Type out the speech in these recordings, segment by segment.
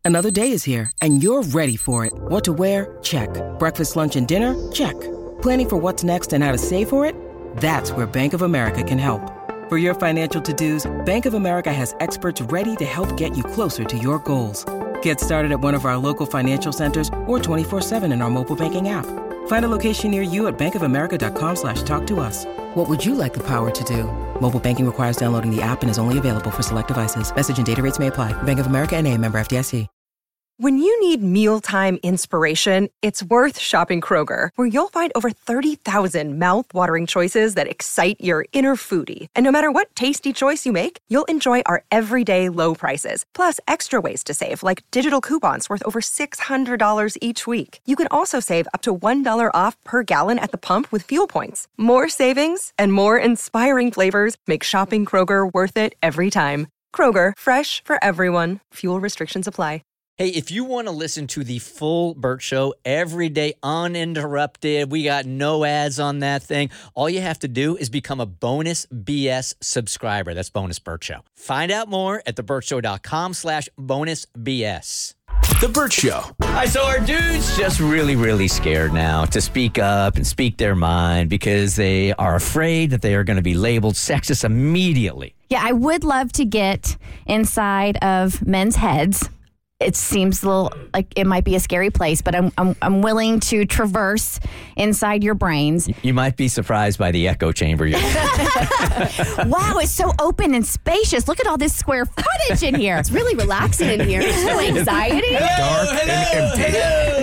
Another day is here, and you're ready for it. What to wear? Check. Breakfast, lunch, and dinner? Check. Planning for what's next and how to save for it? That's where Bank of America can help. For your financial to-dos, Bank of America has experts ready to help get you closer to your goals. Get started at one of our local financial centers or 24/7 in our mobile banking app. Find a location near you at bankofamerica.com/talktous. What would you like the power to do? Mobile banking requires downloading the app and is only available for select devices. Message and data rates may apply. Bank of America N.A., member FDIC. When you need mealtime inspiration, it's worth shopping Kroger, where you'll find over 30,000 mouth-watering choices that excite your inner foodie. And no matter what tasty choice you make, you'll enjoy our everyday low prices, plus extra ways to save, like digital coupons worth over $600 each week. You can also save up to $1 off per gallon at the pump with fuel points. More savings and more inspiring flavors make shopping Kroger worth it every time. Kroger, fresh for everyone. Fuel restrictions apply. Hey, if you want to listen to the full Bert Show every day, uninterrupted, we got no ads on that thing. All you have to do is become a Bonus BS subscriber. That's Bonus Bert Show. Find out more at thebertshow.com/bonusbs. The Bert Show. All right, so our dude's just really, really scared now to speak up and speak their mind because they are afraid that they are going to be labeled sexist immediately. Yeah, I would love to get inside of men's heads. It seems a little like it might be a scary place, but I'm willing to traverse inside your brains. You might be surprised by the echo chamber. Wow, it's so open and spacious. Look at all this square footage in here. It's really relaxing in here. There's no anxiety. Dark and empty.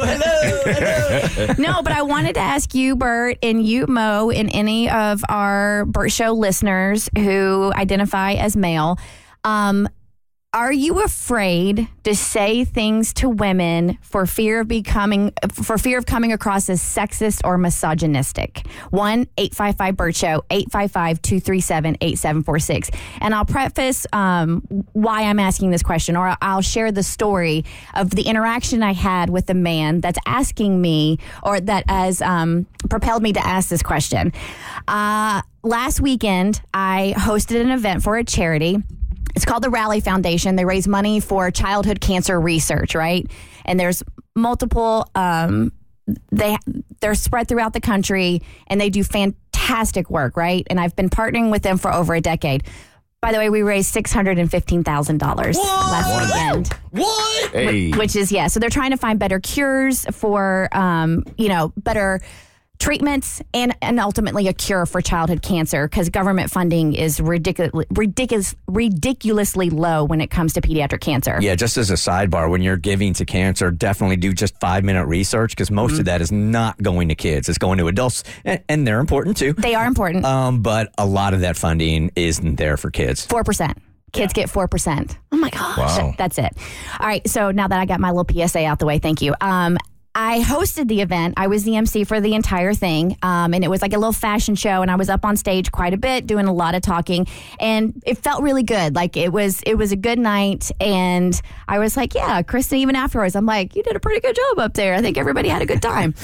Hello. No, but I wanted to ask you, Bert, and you, Mo, and any of our Bert Show listeners who identify as male, are you afraid to say things to women for fear of coming across as sexist or misogynistic? 1-855-BERT-SHOW, 855-237-8746. And I'll preface why I'm asking this question, or I'll share the story of the interaction I had with a man that's asking me, or that has propelled me to ask this question. Last weekend, I hosted an event for a charity. It's called the Rally Foundation. They raise money for childhood cancer research, right? And there's multiple, they're spread throughout the country, and they do fantastic work, right? And I've been partnering with them for over a decade. By the way, we raised $615,000 last weekend. What? Hey. Which is, so they're trying to find better cures for, better treatments and ultimately a cure for childhood cancer, because government funding is ridiculously low when it comes to pediatric cancer. Yeah, just as a sidebar, when you're giving to cancer, definitely do just 5-minute research, because most of that is not going to kids. It's going to adults, and they're important too. They are important. But a lot of that funding isn't there for kids. 4%. Kids get 4%. Oh my gosh. Wow. That's it. All right. So now that I got my little PSA out the way, thank you. I hosted the event. I was the MC for the entire thing. And it was like a little fashion show. And I was up on stage quite a bit, doing a lot of talking. And it felt really good. Like it was a good night. And I was like, yeah, Kristen, even afterwards, I'm like, you did a pretty good job up there. I think everybody had a good time.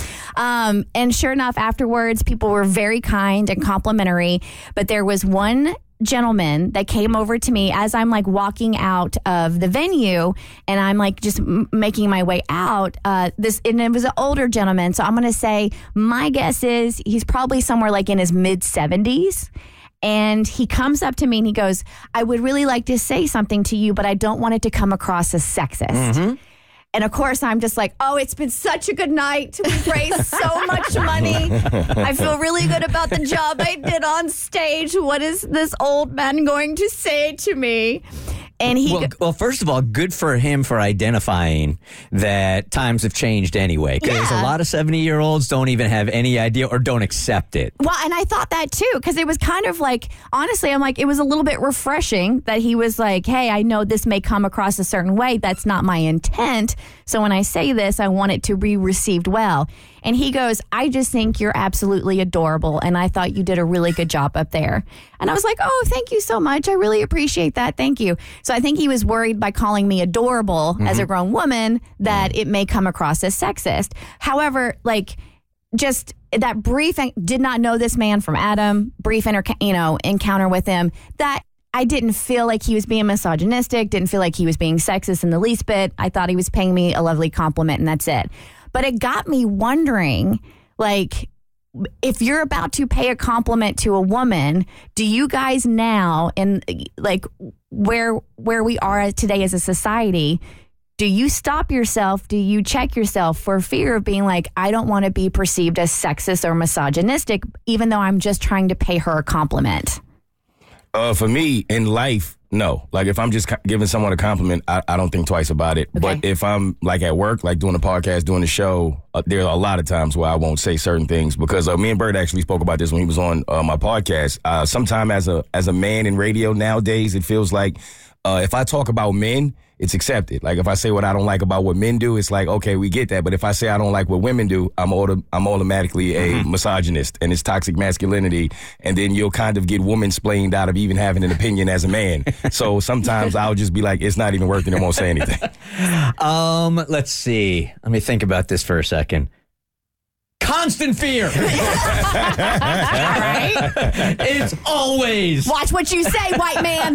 And sure enough, afterwards, people were very kind and complimentary. But there was one gentleman that came over to me as I'm like walking out of the venue, and I'm like just making my way out. And it was an older gentleman, so I'm going to say my guess is he's probably somewhere like in his mid-70s. And he comes up to me and he goes, "I would really like to say something to you, but I don't want it to come across as sexist." Mm-hmm. And of course, I'm just like, oh, it's been such a good night. We've raised so much money. I feel really good about the job I did on stage. What is this old man going to say to me? And well, first of all, good for him for identifying that times have changed anyway. Because a lot of 70-year-olds don't even have any idea or don't accept it. Well, and I thought that too, because it was kind of like, honestly, I'm like, it was a little bit refreshing that he was like, hey, I know this may come across a certain way. That's not my intent. So when I say this, I want it to be received well. And he goes, I just think you're absolutely adorable. And I thought you did a really good job up there. And I was like, oh, thank you so much. I really appreciate that. Thank you. So I think he was worried by calling me adorable as a grown woman that it may come across as sexist. However, like just that brief, did not know this man from Adam, brief encounter with him, that I didn't feel like he was being misogynistic, didn't feel like he was being sexist in the least bit. I thought he was paying me a lovely compliment, and that's it. But it got me wondering, like, if you're about to pay a compliment to a woman, do you guys now, in like where we are today as a society, do you stop yourself? Do you check yourself for fear of being like, I don't want to be perceived as sexist or misogynistic, even though I'm just trying to pay her a compliment? For me, in life, no. Like, if I'm just giving someone a compliment, I don't think twice about it. Okay. But if I'm, like, at work, like doing a podcast, doing a show, there are a lot of times where I won't say certain things because me and Bert actually spoke about this when he was on my podcast. Sometime as a man in radio nowadays, it feels like if I talk about men, it's accepted. Like, if I say what I don't like about what men do, it's like, okay, we get that. But if I say I don't like what women do, I'm automatically a misogynist, and it's toxic masculinity. And then you'll kind of get woman-splained out of even having an opinion as a man. So sometimes I'll just be like, it's not even working. I won't say anything. Let's see. Let me think about this for a second. Constant fear. All right. It's always. Watch what you say, white man.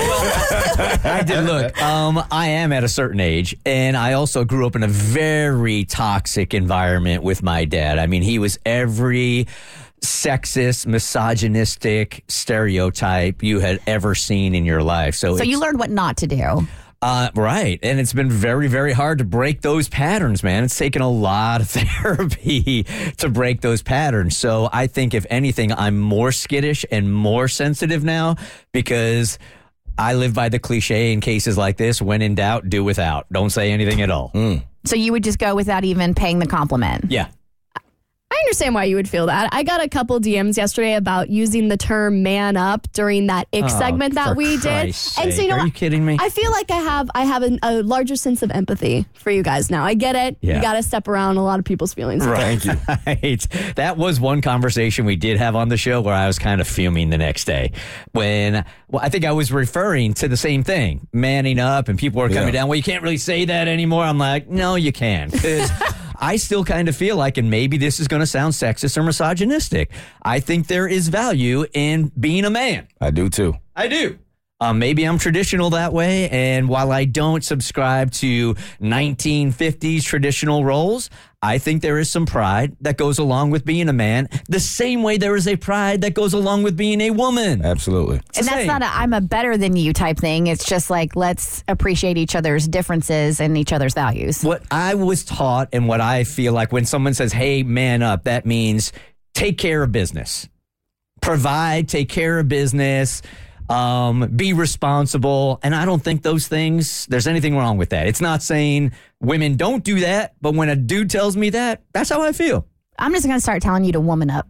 I did look. I am at a certain age, and I also grew up in a very toxic environment with my dad. I mean, he was every sexist, misogynistic stereotype you had ever seen in your life. So you learned what not to do. Right. And it's been very, very hard to break those patterns, man. It's taken a lot of therapy to break those patterns. So I think, if anything, I'm more skittish and more sensitive now because I live by the cliche in cases like this: when in doubt, do without. Don't say anything at all. So you would just go without even paying the compliment? Yeah. I understand why you would feel that. I got a couple DMs yesterday about using the term "man up" during that ick segment that we did. And so, are you kidding me? I feel like I have a larger sense of empathy for you guys now. I get it. Yeah. You got to step around a lot of people's feelings. Right. Thank you. Right. That was one conversation we did have on the show where I was kind of fuming the next day when, I think I was referring to the same thing, manning up, and people were coming down. Well, you can't really say that anymore. I'm like, no, you can. Because I still kind of feel like, and maybe this is going to sound sexist or misogynistic, I think there is value in being a man. I do too. I do. Maybe I'm traditional that way, and while I don't subscribe to 1950s traditional roles, I think there is some pride that goes along with being a man, the same way there is a pride that goes along with being a woman. Absolutely. And that's not I'm a better than you type thing. It's just like, let's appreciate each other's differences and each other's values. What I was taught, and what I feel like when someone says, hey, man up, that means take care of business. Provide, take care of business, be responsible. And I don't think those things, there's anything wrong with that. It's not saying women don't do that, but when a dude tells me that, that's how I feel. I'm just going to start telling you to woman up.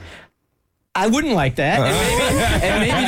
I wouldn't like that. And maybe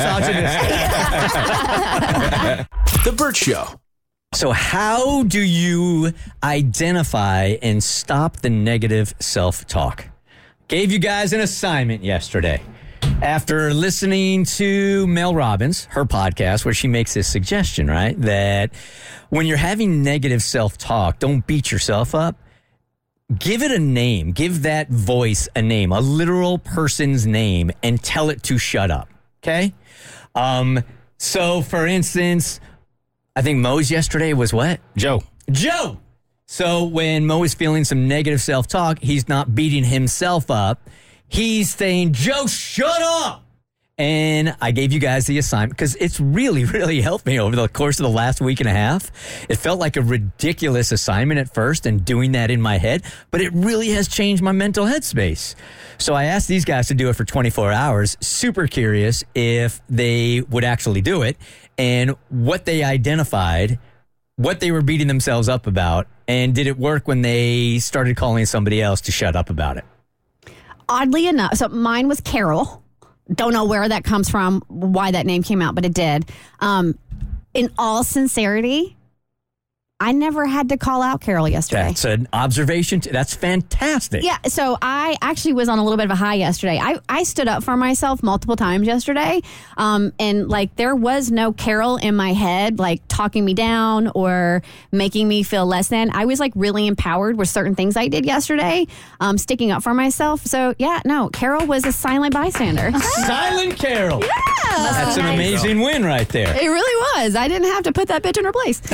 that's misogynistic. The Bert Show. So how do you identify and stop the negative self-talk? Gave you guys an assignment yesterday. After listening to Mel Robbins, her podcast, where she makes this suggestion, right? That when you're having negative self-talk, don't beat yourself up. Give it a name. Give that voice a name, a literal person's name, and tell it to shut up. Okay? So, for instance, I think Mo's yesterday was what? Joe. So when Mo is feeling some negative self-talk, he's not beating himself up. He's saying, Joe, shut up. And I gave you guys the assignment because it's really, really helped me over the course of the last week and a half. It felt like a ridiculous assignment at first and doing that in my head, but it really has changed my mental headspace. So I asked these guys to do it for 24 hours. Super curious if they would actually do it and what they identified, what they were beating themselves up about, and did it work when they started calling somebody else to shut up about it? Oddly enough, so mine was Carol. Don't know where that comes from, why that name came out, but it did. In all sincerity, I never had to call out Carol yesterday. That's an observation. That's fantastic. Yeah, so I actually was on a little bit of a high yesterday. I stood up for myself multiple times yesterday, and like there was no Carol in my head like talking me down or making me feel less than. I was like really empowered with certain things I did yesterday, sticking up for myself. So yeah, no, Carol was a silent bystander. Silent Carol. Yeah. That's an amazing win right there. It really was. I didn't have to put that bitch in her place.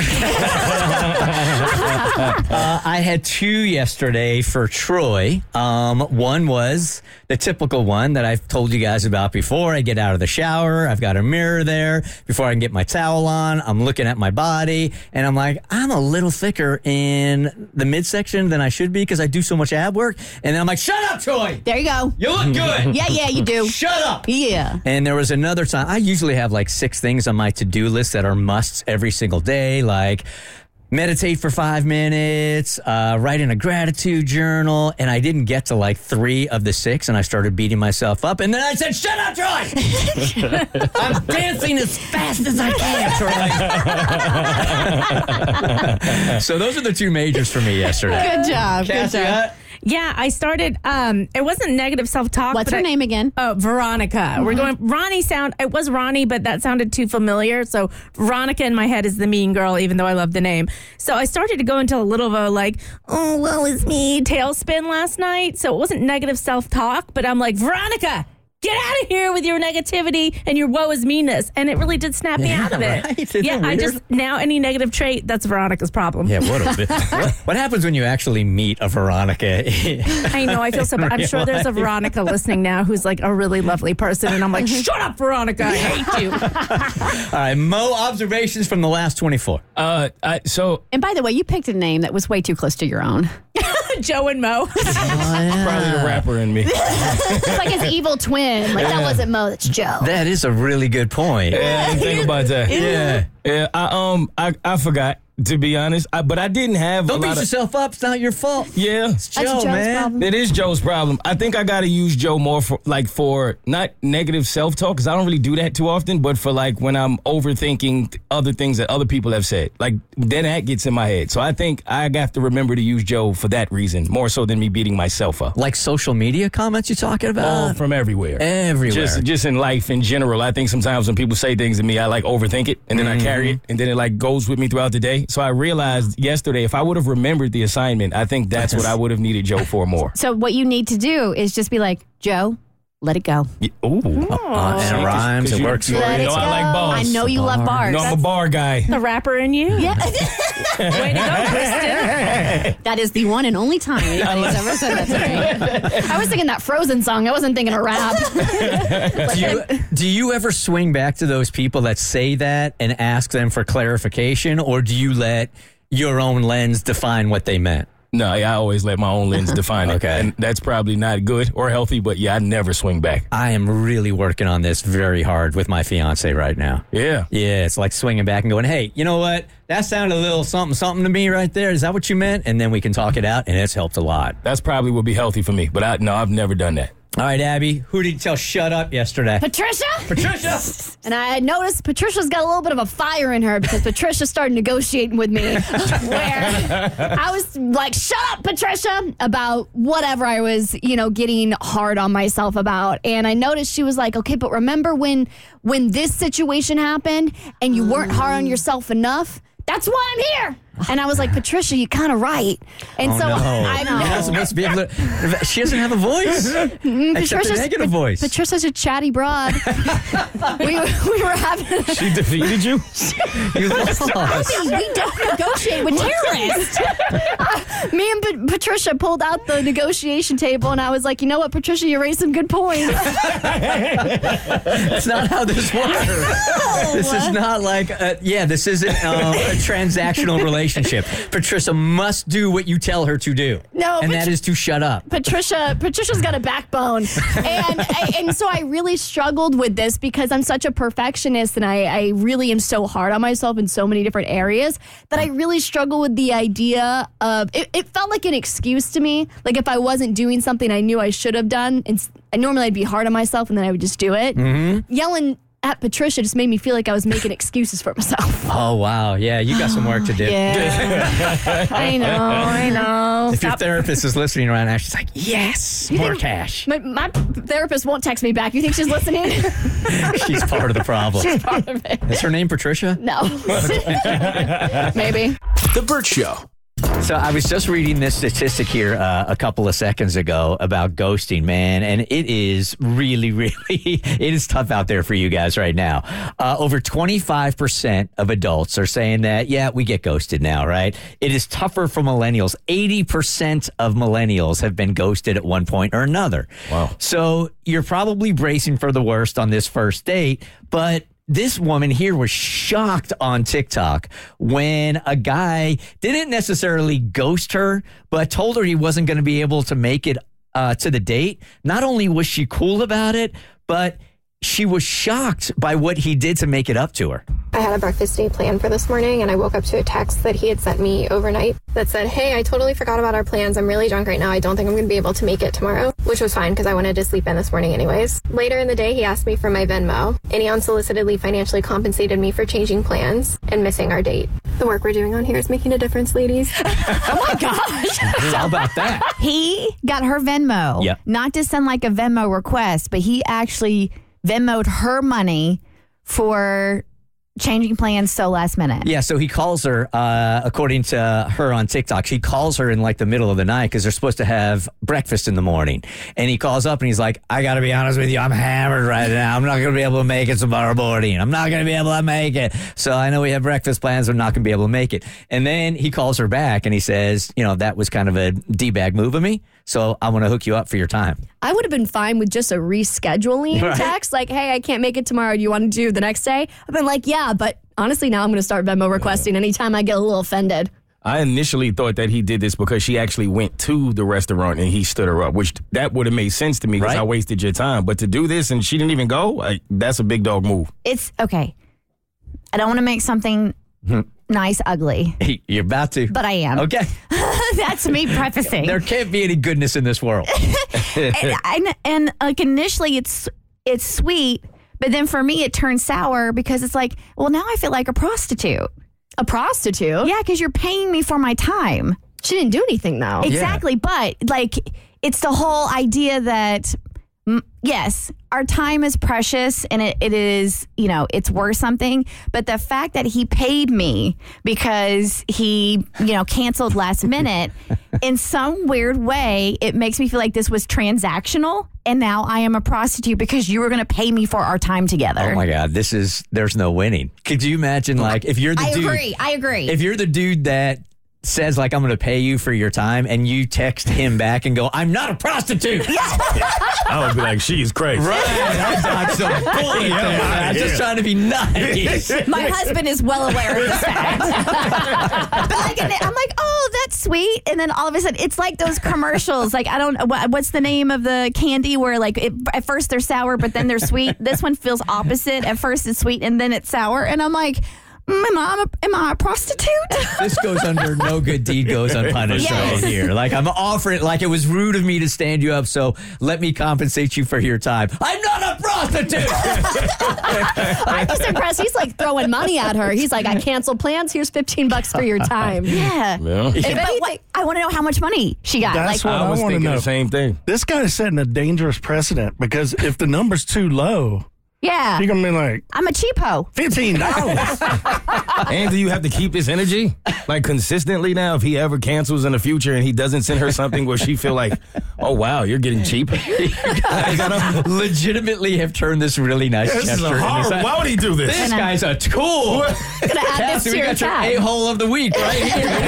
I had 2 yesterday for Troy. One was the typical one that I've told you guys about before. I get out of the shower. I've got a mirror there. Before I can get my towel on, I'm looking at my body, and I'm like, I'm a little thicker in the midsection than I should be because I do so much ab work. And then I'm like, shut up, Troy. There you go. You look good. Yeah, you do. Shut up. Yeah. And there was another time. I usually have like 6 things on my to-do list that are musts every single day, like meditate for 5 minutes, write in a gratitude journal, and I didn't get to like 3 of the 6, and I started beating myself up, and then I said, shut up, Troy! I'm dancing as fast as I can, Troy. So those are the 2 majors for me yesterday. Good job. Cassie, Good job. Yeah, I started, it wasn't negative self-talk. What's her name again? Oh, Veronica. Mm-hmm. We're going, it was Ronnie, but that sounded too familiar. So Veronica in my head is the mean girl, even though I love the name. So I started to go into a little of a like, oh, woe is me tailspin last night. So it wasn't negative self-talk, but I'm like, Veronica, get out of here with your negativity and your woe is meanness. And it really did snap me out of it. Right? Isn't Yeah, that I weird? just, now any negative trait, that's Veronica's problem. Yeah, what happens when you actually meet a Veronica? I know, I feel so bad. I'm sure there's a Veronica listening now who's like a really lovely person. And I'm like, shut up, Veronica. I hate you. All right, Mo, observations from the last 24. And by the way, you picked a name that was way too close to your own. Joe and Mo. Probably the rapper in me. It's like his evil twin. Like, that wasn't Mo, that's Joe. That is a really good point. Yeah, I didn't think about that. Yeah. I forgot, to be honest. But I didn't have Don't a beat lot of... yourself up. It's not your fault. Yeah. It's Joe, Joe's man. problem. It is Joe's problem. I think I got to use Joe more for not negative self-talk, because I don't really do that too often, but for like when I'm overthinking other things that other people have said. Like, then that gets in my head. So I think I have to remember to use Joe for that reason, more so than me beating myself up. Like social media comments you're talking about? From everywhere. Everywhere. Just in life in general. I think sometimes when people say things to me, I like overthink it, and then I carry it, and then it like goes with me throughout the day. So I realized yesterday, if I would have remembered the assignment, I think that's what I would have needed Joe for more. So what you need to do is just be like, Joe, let it go. Yeah, ooh. And it rhymes. It works. Let it go. I like bars. I know you love bars. No, I'm a bar guy. The rapper in you? Yeah. Way to go, Kristen. That is the one and only time anybody's ever said that to me. I was thinking that Frozen song. I wasn't thinking a rap. Do you ever swing back to those people that say that and ask them for clarification, or do you let your own lens define what they meant? No, I always let my own lens define it. Okay. And that's probably not good or healthy, but yeah, I never swing back. I am really working on this very hard with my fiance right now. Yeah. Yeah, it's like swinging back and going, hey, you know what? That sounded a little something to me right there. Is that what you meant? And then we can talk it out, and it's helped a lot. That's probably would be healthy for me, but I've never done that. All right, Abby, who did you tell shut up yesterday? Patricia? Patricia! And I noticed Patricia's got a little bit of a fire in her because Patricia started negotiating with me where I was like, shut up, Patricia, about whatever I was, getting hard on myself about. And I noticed she was like, okay, but remember when this situation happened and you weren't hard on yourself enough? That's why I'm here. And I was like, Patricia, you're kind of right. And You're not supposed to be able to. She doesn't have a voice. Except a negative voice. Patricia's a chatty broad. we were having. She defeated you? You lost. We don't negotiate with terrorists. Me and Patricia pulled out the negotiation table, and I was like, you know what, Patricia, you raised some good points. That's not how this works. No. This is not like, this isn't a transactional relationship. Patricia must do what you tell her to do. No, and that is to shut up. Patricia's got a backbone. And so I really struggled with this because I'm such a perfectionist and I really am so hard on myself in so many different areas that I really struggle with the idea of, it felt like an excuse to me. Like if I wasn't doing something I knew I should have done, and normally I'd be hard on myself and then I would just do it. Mm-hmm. Yelling at Patricia just made me feel like I was making excuses for myself. Oh, wow. Yeah, you got some work to do. Yeah. I know. If your therapist is listening right now, she's like, yes, more cash. My therapist won't text me back. You think she's listening? She's part of the problem. She's part of it. Is her name Patricia? No. Maybe. The Bert Show. So I was just reading this statistic here a couple of seconds ago about ghosting, man, and it is really, it is tough out there for you guys right now. Over 25% of adults are saying that, yeah, we get ghosted now, right? It is tougher for millennials. 80% of millennials have been ghosted at one point or another. Wow. So you're probably bracing for the worst on this first date, but this woman here was shocked on TikTok when a guy didn't necessarily ghost her, but told her he wasn't going to be able to make it to the date. Not only was she cool about it, but she was shocked by what he did to make it up to her. I had a breakfast date planned for this morning, and I woke up to a text that he had sent me overnight that said, hey, I totally forgot about our plans. I'm really drunk right now. I don't think I'm going to be able to make it tomorrow, which was fine because I wanted to sleep in this morning anyways. Later in the day, he asked me for my Venmo, and he unsolicitedly financially compensated me for changing plans and missing our date. The work we're doing on here is making a difference, ladies. Oh my gosh. How about that? He got her Venmo. Yep. Not to send like a Venmo request, but he actually Venmo'd her money for changing plans so last minute. Yeah, so he calls her, according to her on TikTok, he calls her in like the middle of the night because they're supposed to have breakfast in the morning. And he calls up and he's like, I got to be honest with you, I'm hammered right now. I'm not going to be able to make it tomorrow morning. I'm not going to be able to make it. So I know we have breakfast plans, but I'm not going to be able to make it. And then he calls her back and he says, you know, that was kind of a D-bag move of me. So I want to hook you up for your time. I would have been fine with just a rescheduling text. Like, hey, I can't make it tomorrow. Do you want to do the next day? I've been like, yeah, but honestly, now I'm going to start Venmo requesting anytime I get a little offended. I initially thought that he did this because she actually went to the restaurant and he stood her up, which that would have made sense to me because I wasted your time. But to do this and she didn't even go, that's a big dog move. It's okay. I don't want to make something nice ugly. You're about to. But I am. Okay. That's me prefacing. There can't be any goodness in this world. and like initially it's sweet, but then for me it turns sour because it's like, well, now I feel like a prostitute. A prostitute? Yeah, because you're paying me for my time. She didn't do anything though. Exactly, but like it's the whole idea that yes, our time is precious and it is, you know, it's worth something. But the fact that he paid me because he, you know, canceled last minute, in some weird way, it makes me feel like this was transactional. And now I am a prostitute because you were going to pay me for our time together. Oh my God, there's no winning. Could you imagine like if you're the dude. I agree. If you're the dude that says like I'm going to pay you for your time and you text him back and go, I'm not a prostitute. I would be like, she's crazy. Right. I dodged some bullet there. I'm just trying to be nice. My husband is well aware of this fact. But like, I'm like, oh, that's sweet. And then all of a sudden, it's like those commercials. Like, I don't know, what's the name of the candy where like at first they're sour, but then they're sweet. This one feels opposite. At first it's sweet and then it's sour. And I'm like, am I a prostitute? This goes under no good deed goes unpunished right here. Like I'm offering, like it was rude of me to stand you up, so let me compensate you for your time. I'm not a prostitute. I'm just impressed. He's like throwing money at her. He's like, I canceled plans. Here's $15 for your time. Yeah. But I want to know how much money she got. That's what I was want to thinking know. the same thing. This guy is setting a dangerous precedent because if the number's too low, yeah, you're going to be like, I'm a cheapo. $15. And do you have to keep this energy like consistently now? If he ever cancels in the future and he doesn't send her something where she feel like, oh wow, you're getting cheap. You guys legitimately have turned this really nice This is gesture. why would he do this? This guy's a tool. Gonna add this to we your got your tab. a-hole of the week right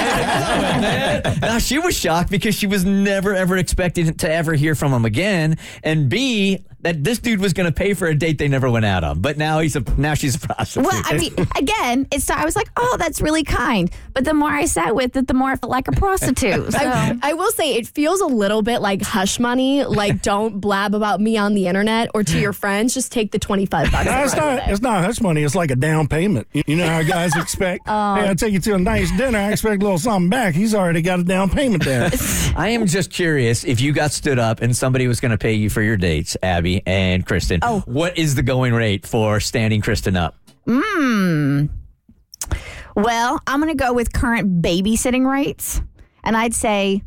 here. Now, she was shocked because she was never, ever expecting to ever hear from him again. And B, that this dude was going to pay for a date they never went out on. But now she's a prostitute. Well, I mean, again, I was like, oh, that's really kind. But the more I sat with it, the more I felt like a prostitute. So. I will say it feels a little bit like hush money. Like, don't blab about me on the internet or to your friends. Just take the $25. It's not hush money. It's like a down payment. You know how guys expect, hey, I'll take you to a nice dinner. I expect a little something back. He's already got a down payment there. I am just curious if you got stood up and somebody was going to pay you for your dates, Abby. Abby and Kristen. Oh. What is the going rate for standing Kristen up? Well, I'm going to go with current babysitting rates, and I'd say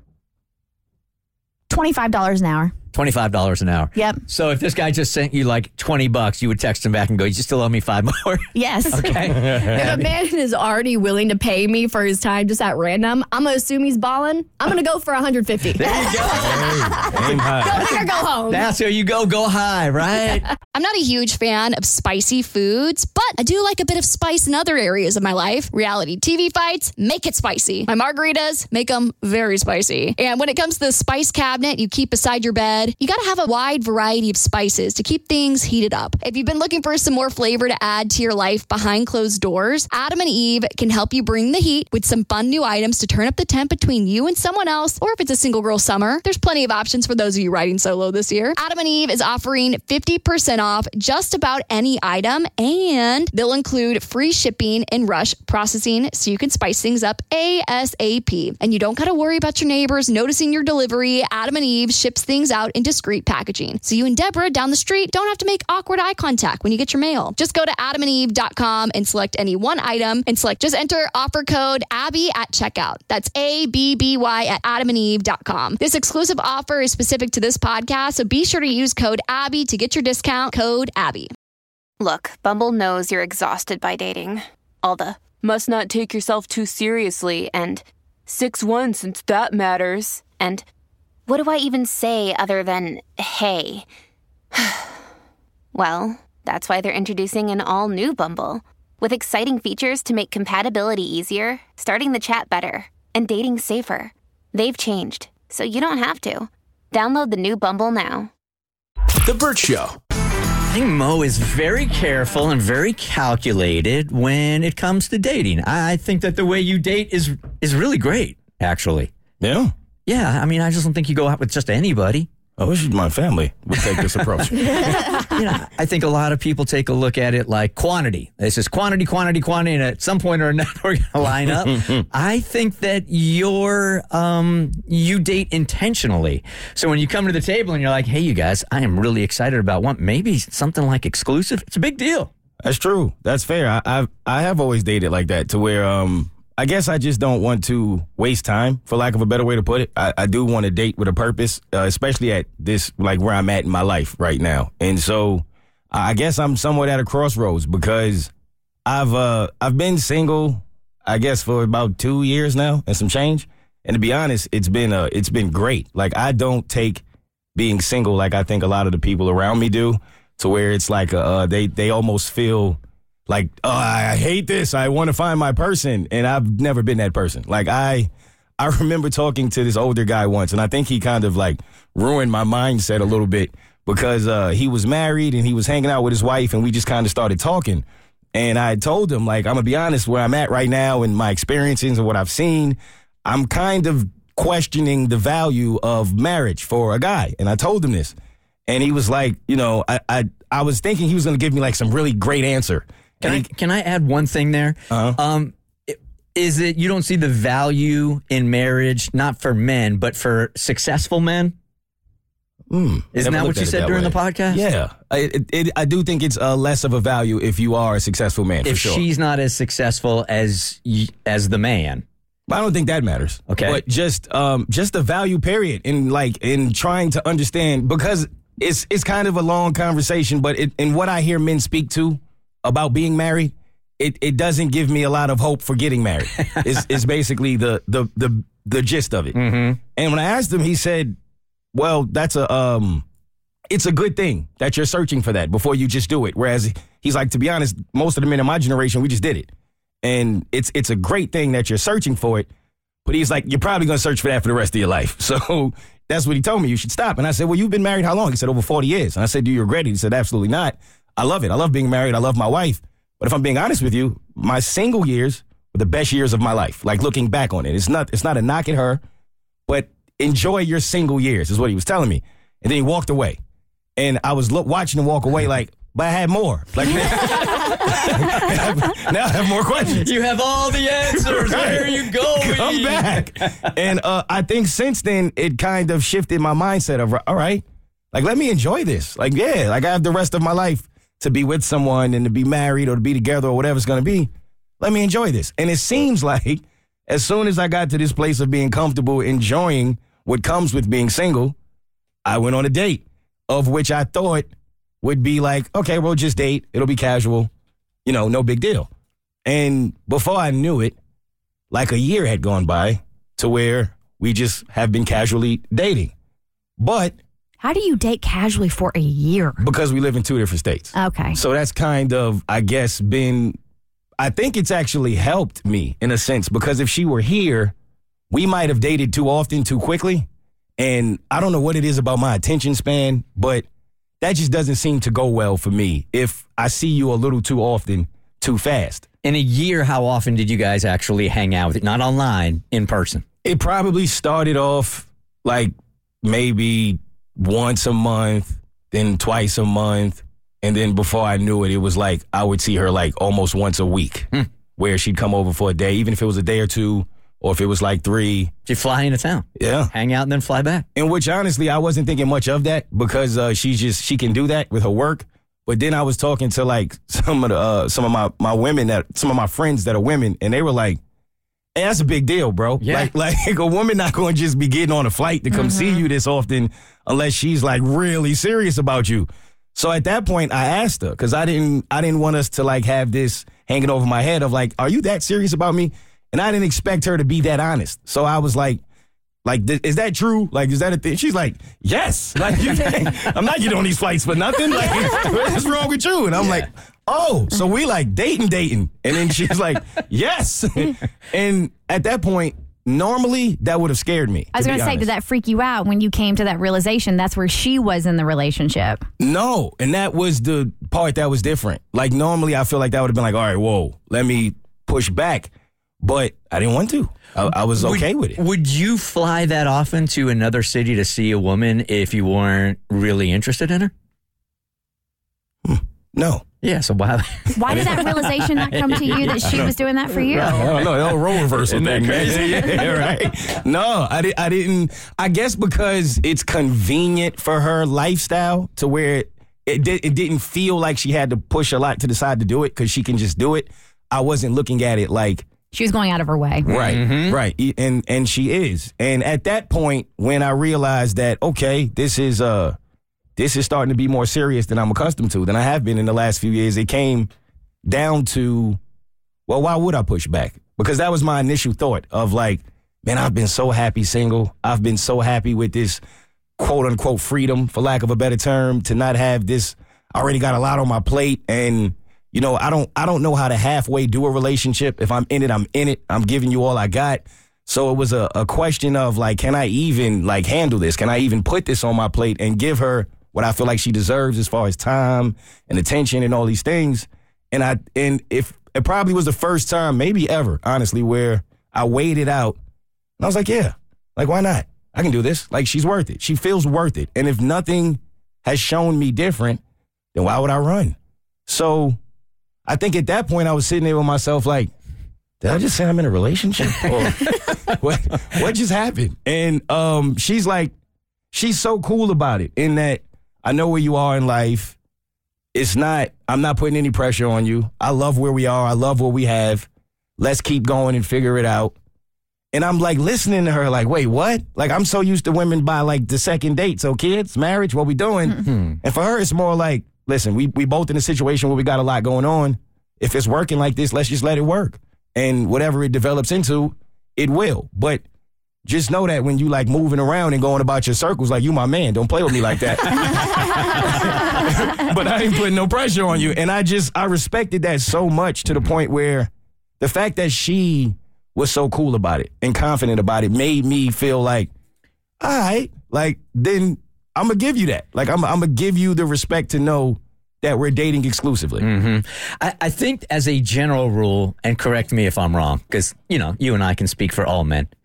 $25 an hour. $25 an hour. Yep. So if this guy just sent you like $20, you would text him back and go, you still owe me 5 more? Yes. Okay. If a man is already willing to pay me for his time just at random, I'm going to assume he's balling. I'm going to go for $150. There you go. Aim high. Go big or go home. That's where you go high, right? I'm not a huge fan of spicy foods, but I do like a bit of spice in other areas of my life. Reality TV fights, make it spicy. My margaritas, make them very spicy. And when it comes to the spice cabinet you keep beside your bed, you got to have a wide variety of spices to keep things heated up. If you've been looking for some more flavor to add to your life behind closed doors, Adam and Eve can help you bring the heat with some fun new items to turn up the temp between you and someone else, or if it's a single girl summer, there's plenty of options for those of you riding solo this year. Adam and Eve is offering 50% off just about any item, and they'll include free shipping and rush processing so you can spice things up ASAP. And you don't got to worry about your neighbors noticing your delivery. Adam and Eve ships things out in discreet packaging, so you and Deborah down the street don't have to make awkward eye contact when you get your mail. Just go to adamandeve.com and select any one item and just enter offer code Abby at checkout. That's ABBY at adamandeve.com. This exclusive offer is specific to this podcast, so be sure to use code Abby to get your discount. Code Abby. Look, Bumble knows you're exhausted by dating. All the must not take yourself too seriously and 6'1" since that matters. And what do I even say other than, hey? Well, that's why they're introducing an all-new Bumble with exciting features to make compatibility easier, starting the chat better, and dating safer. They've changed, so you don't have to. Download the new Bumble now. The Burt Show. I think Mo is very careful and very calculated when it comes to dating. I think that the way you date is really great, actually. Yeah. Yeah, I mean, I just don't think you go out with just anybody. I wish my family would take this approach. I think a lot of people take a look at it like quantity. It's just quantity, and at some point or another, we're going to line up. I think that you date intentionally. So when you come to the table and you're like, hey, you guys, I am really excited about maybe something like exclusive. It's a big deal. That's true. That's fair. I have always dated like that to where I guess I just don't want to waste time, for lack of a better way to put it. I do want to date with a purpose, especially at this, like where I'm at in my life right now. And so I guess I'm somewhat at a crossroads because I've been single, I guess, for about 2 years now and some change. And to be honest, it's been great. Like, I don't take being single like I think a lot of the people around me do, to where it's like they almost feel like, oh, I hate this. I want to find my person. And I've never been that person. Like, I remember talking to this older guy once, and I think he kind of like ruined my mindset a little bit because he was married and he was hanging out with his wife, and we just kind of started talking. And I told him, like, I'm going to be honest, where I'm at right now and my experiences and what I've seen, I'm kind of questioning the value of marriage for a guy. And I told him this. And he was like, you know, I was thinking he was going to give me like some really great answer. Can I add one thing there? Uh-huh. Is it you don't see the value in marriage, not for men, but for successful men? Isn't that what you said during the podcast? Yeah. I do think it's less of a value if you are a successful man, for sure. If she's not as successful as the man. I don't think that matters. Okay. But just the value period in trying to understand, because it's kind of a long conversation, but in what I hear men speak to about being married, it doesn't give me a lot of hope for getting married. It's basically the gist of it. Mm-hmm. And when I asked him, he said, well, that's it's a good thing that you're searching for that before you just do it. Whereas he's like, to be honest, most of the men in my generation, we just did it. And it's a great thing that you're searching for it. But he's like, you're probably going to search for that for the rest of your life. So that's what he told me. You should stop. And I said, well, you've been married how long? He said, over 40 years. And I said, do you regret it? He said, absolutely not. I love it. I love being married. I love my wife. But if I'm being honest with you, my single years were the best years of my life. Like, looking back on it, it's not a knock at her, but enjoy your single years is what he was telling me. And then he walked away. And I was watching him walk away like, but I had more. Like, now I have more questions. You have all the answers. Where are you going? Come back. And I think since then, it kind of shifted my mindset of, all right, Like, let me enjoy this. Like, yeah, like I have the rest of my life to be with someone and to be married or to be together or whatever it's going to be. Let me enjoy this. And it seems like as soon as I got to this place of being comfortable, enjoying what comes with being single, I went on a date of which I thought would be like, okay, we'll just date. It'll be casual. No big deal. And before I knew it, like a year had gone by to where we just have been casually dating. But how do you date casually for a year? Because we live in 2 different states. Okay. So that's kind of, I guess, I think it's actually helped me in a sense, because if she were here, we might have dated too often, too quickly. And I don't know what it is about my attention span, but that just doesn't seem to go well for me if I see you a little too often, too fast. In a year, how often did you guys actually hang out with it? Not online, in person? It probably started off like maybe once a month, then twice a month. And then before I knew it, it was like I would see her like almost once a week where she'd come over for a day, even if it was a day or two, or if it was like 3. She'd fly into town. Yeah. Hang out and then fly back. In which, honestly, I wasn't thinking much of that because she can do that with her work. But then I was talking to like some of my friends that are women, and they were like, hey, that's a big deal, bro. Yeah. Like a woman not going to just be getting on a flight to come see you this often unless she's like really serious about you. So at that point, I asked her because I didn't want us to like have this hanging over my head of like, are you that serious about me? And I didn't expect her to be that honest. So I was like, is that true? Like, is that a thing? She's like, yes. Like, I'm not getting on these flights for nothing. Like, what's wrong with you? And I'm like, oh, so we like dating. And then she's like, yes. And at that point, normally that would have scared me. I was going to say, did that freak you out when you came to that realization that's where she was in the relationship? No. And that was the part that was different. Like, normally I feel like that would have been like, all right, whoa, let me push back. But I didn't want to. I was okay with it. Would you fly that often to another city to see a woman if you weren't really interested in her? No. Yeah, so why did that realization not come to you that she was doing that for you? I don't know. That role reversal thing, man. Yeah, right. No, I didn't. I guess because it's convenient for her lifestyle to where it didn't feel like she had to push a lot to decide to do it because she can just do it. I wasn't looking at it like she was going out of her way. Right, right. And she is. And at that point, when I realized that, okay, this is starting to be more serious than I'm accustomed to, than I have been in the last few years, it came down to, well, why would I push back? Because that was my initial thought of like, man, I've been so happy single. I've been so happy with this quote unquote freedom, for lack of a better term, to not have this. I already got a lot on my plate, and I don't know how to halfway do a relationship. If I'm in it, I'm in it. I'm giving you all I got. So it was a question of like, can I even like handle this? Can I even put this on my plate and give her what I feel like she deserves as far as time and attention and all these things? And if it probably was the first time, maybe ever, honestly, where I weighed it out. And I was like, yeah, like, why not? I can do this. Like, she's worth it. She feels worth it. And if nothing has shown me different, then why would I run? So I think at that point I was sitting there with myself like, did I just say I'm in a relationship? Or what just happened? And she's like, she's so cool about it in that I know where you are in life. I'm not putting any pressure on you. I love where we are. I love what we have. Let's keep going and figure it out. And I'm like listening to her like, wait, what? Like, I'm so used to women by like the second date. So kids, marriage, what we doing? And for her, it's more like, listen, we both in a situation where we got a lot going on. If it's working like this, let's just let it work. And whatever it develops into, it will. But just know that when you like moving around and going about your circles, like, you my man, don't play with me like that. But I ain't putting no pressure on you. And I respected that so much to the point where the fact that she was so cool about it and confident about it made me feel like, all right, like, then I'm going to give you that. Like, I'm going to give you the respect to know that we're dating exclusively. I think as a general rule, and correct me if I'm wrong, because, you and I can speak for all men.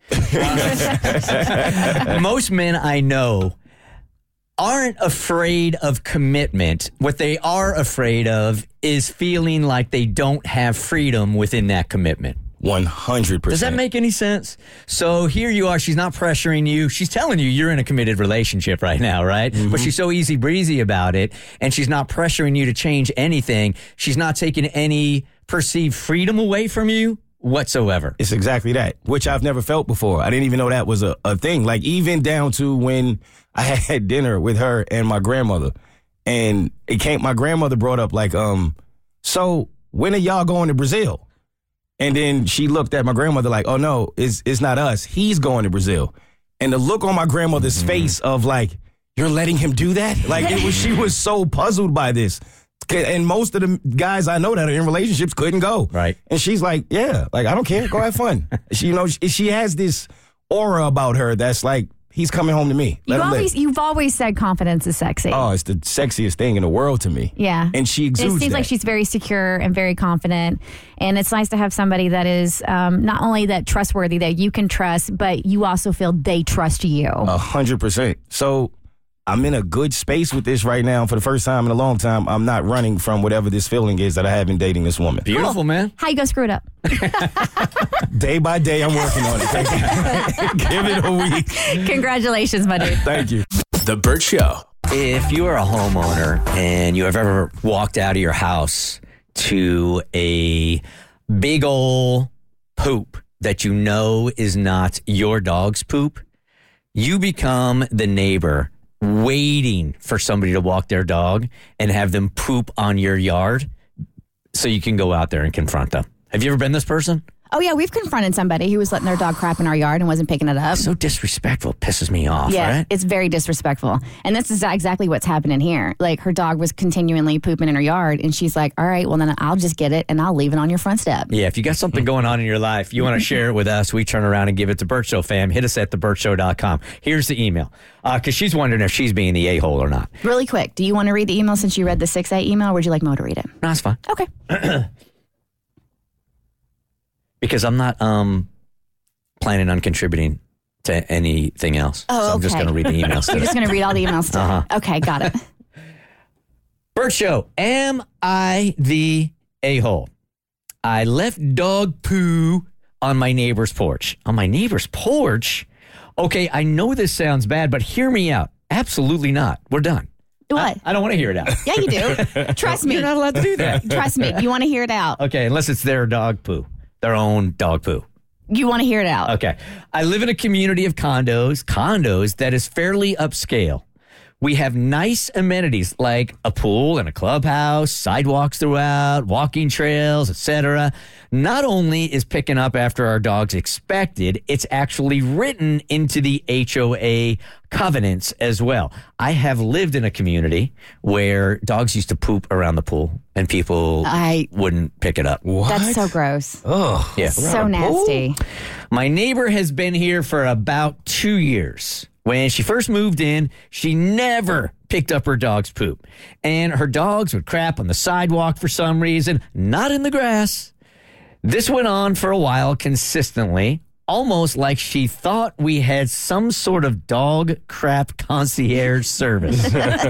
Most men I know aren't afraid of commitment. What they are afraid of is feeling like they don't have freedom within that commitment. 100%. Does that make any sense? So here you are. She's not pressuring you. She's telling you you're in a committed relationship right now, right? Mm-hmm. But she's so easy breezy about it, and she's not pressuring you to change anything. She's not taking any perceived freedom away from you whatsoever. It's exactly that, which I've never felt before. I didn't even know that was a thing. Like, even down to when I had dinner with her and my grandmother, and my grandmother brought up, like, so when are y'all going to Brazil? And then she looked at my grandmother like, oh, no, it's not us. He's going to Brazil. And the look on my grandmother's face of, like, you're letting him do that? Like, she was so puzzled by this. And most of the guys I know that are in relationships couldn't go. Right. And she's like, yeah, like, I don't care. Go have fun. She has this aura about her that's like, he's coming home to me. You've always said confidence is sexy. Oh, it's the sexiest thing in the world to me. Yeah. And she exudes It seems that. like she's very secure and very confident. And it's nice to have somebody that is not only that trustworthy that you can trust, but you also feel they trust you. 100%. So I'm in a good space with this right now. For the first time in a long time, I'm not running from whatever this feeling is that I have in dating this woman. Beautiful, man. How you gonna screw it up? Day by day, I'm working on it. Give it a week. Congratulations, my dude. Thank you. The Burt Show. If you are a homeowner and you have ever walked out of your house to a big ol' poop that you know is not your dog's poop, you become the neighbor waiting for somebody to walk their dog and have them poop on your yard so you can go out there and confront them. Have you ever been this person? Oh, yeah, we've confronted somebody who was letting their dog crap in our yard and wasn't picking it up. So disrespectful. It pisses me off, Yeah, right? it's very disrespectful. And this is exactly what's happening here. Like, her dog was continually pooping in her yard, and she's like, all right, well, then I'll just get it, and I'll leave it on your front step. Yeah, if you got something going on in your life, you want to share it with us, we turn around and give it to Burt Show fam. Hit us at theburtshow.com. Here's the email, because she's wondering if she's being the a-hole or not. Really quick, do you want to read the email since you read the 6A email, or would you like Mo to read it? No, it's fine. Okay. Because I'm not planning on contributing to anything else. Oh, so I'm just okay. going to read the emails today. You're just going to read all the emails today. Uh-huh. Okay, got it. Burt Show, am I the a-hole? I left dog poo on my neighbor's porch. On my neighbor's porch? Okay, I know this sounds bad, but hear me out. Absolutely not. We're done. What? I don't want to hear it out. Yeah, you do. Trust me. You're not allowed to do that. Trust me. You want to hear it out. Okay, unless it's their dog poo. Their own dog poo. You want to hear it out. Okay. I live in a community of condos that is fairly upscale. We have nice amenities like a pool and a clubhouse, sidewalks throughout, walking trails, etc. Not only is picking up after our dogs expected, it's actually written into the HOA covenants as well. I have lived in a community where dogs used to poop around the pool and people wouldn't pick it up. What? That's so gross. Oh, yeah. So nasty. My neighbor has been here for about 2 years. When she first moved in, she never picked up her dog's poop. And her dogs would crap on the sidewalk for some reason, not in the grass. This went on for a while consistently, almost like she thought we had some sort of dog crap concierge service.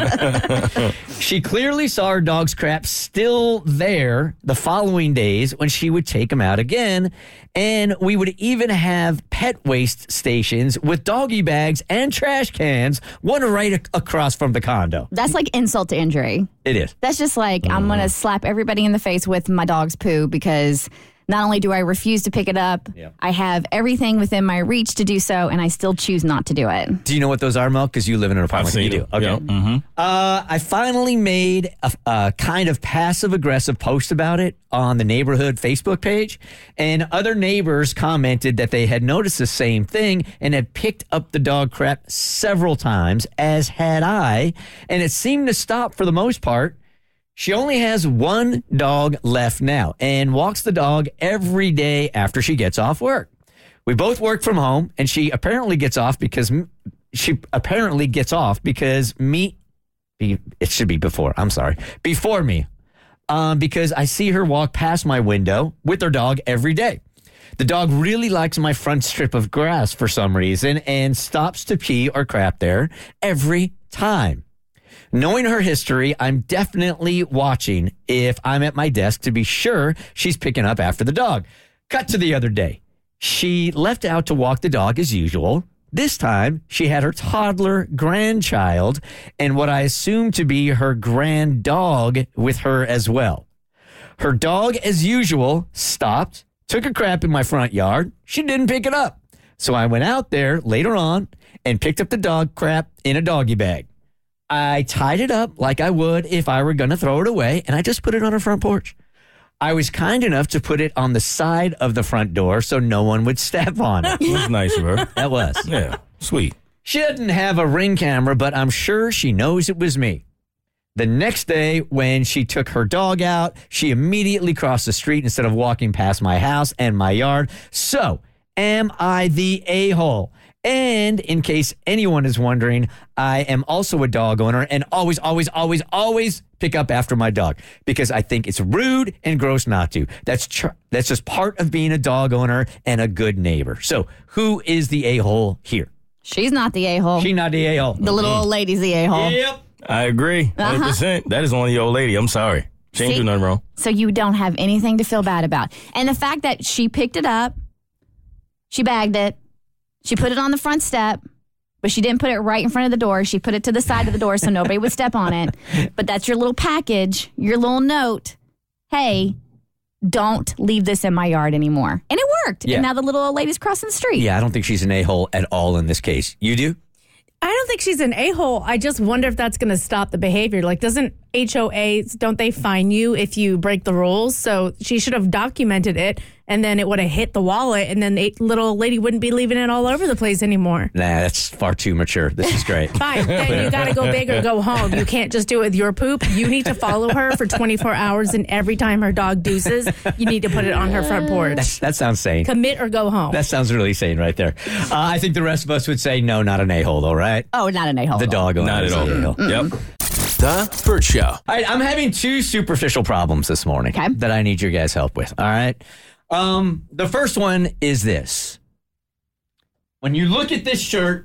She clearly saw her dog's crap still there the following days when she would take them out again. And we would even have pet waste stations with doggy bags and trash cans, one right across from the condo. That's like insult to injury. It is. That's just like, I'm going to slap everybody in the face with my dog's poo because not only do I refuse to pick it up, I have everything within my reach to do so, and I still choose not to do it. Do you know what those are, Mel? Because you live in an apartment. You do. Okay. Yep. Mm-hmm. I finally made a kind of passive-aggressive post about it on the neighborhood Facebook page, and other neighbors commented that they had noticed the same thing and had picked up the dog crap several times, as had I, and it seemed to stop for the most part. She only has one dog left now and walks the dog every day after she gets off work. We both work from home, and she apparently gets off because me. It should be before. I'm sorry. Before me. Because I see her walk past my window with her dog every day. The dog really likes my front strip of grass for some reason and stops to pee or crap there every time. Knowing her history, I'm definitely watching if I'm at my desk to be sure she's picking up after the dog. Cut to the other day. She left out to walk the dog as usual. This time, she had her toddler grandchild and what I assume to be her grand dog with her as well. Her dog, as usual, stopped, took a crap in my front yard. She didn't pick it up. So I went out there later on and picked up the dog crap in a doggy bag. I tied it up like I would if I were going to throw it away, and I just put it on her front porch. I was kind enough to put it on the side of the front door so no one would step on it. It was nice of her. That was. Yeah, sweet. She didn't have a Ring camera, but I'm sure she knows it was me. The next day, when she took her dog out, she immediately crossed the street instead of walking past my house and my yard. So, am I the a-hole? And in case anyone is wondering, I am also a dog owner and always pick up after my dog because I think it's rude and gross not to. That's just part of being a dog owner and a good neighbor. So who is the a-hole here? She's not the a-hole. She's not the a-hole. The little old lady's the a-hole. Yep. I agree. 100%. That is only the old lady. I'm sorry. She ain't do nothing wrong. So you don't have anything to feel bad about. And the fact that she picked it up, she bagged it, she put it on the front step, but she didn't put it right in front of the door. She put it to the side of the door so nobody would step on it. But that's your little package, your little note. Hey, don't leave this in my yard anymore. And it worked. Yeah. And now the little old lady's crossing the street. Yeah, I don't think she's an a-hole at all in this case. You do? I don't think she's an a-hole. I just wonder if that's going to stop the behavior. Like, doesn't HOAs, don't they fine you if you break the rules? So she should have documented it, and then it would have hit the wallet, and then the little lady wouldn't be leaving it all over the place anymore. Nah, that's far too mature. This is great. Fine. Then you got to go big or go home. You can't just do it with your poop. You need to follow her for 24 hours, and every time her dog deuces, you need to put it on her front porch. That sounds sane. Commit or go home. That sounds really sane right there. I think the rest of us would say, no, not an a-hole, though, right? Oh, not an a-hole. The dog owner. Not at all. Yep. The Bert Show. All right, I'm having two superficial problems this morning that I need your guys' help with. All right. The first one is this. When you look at this shirt,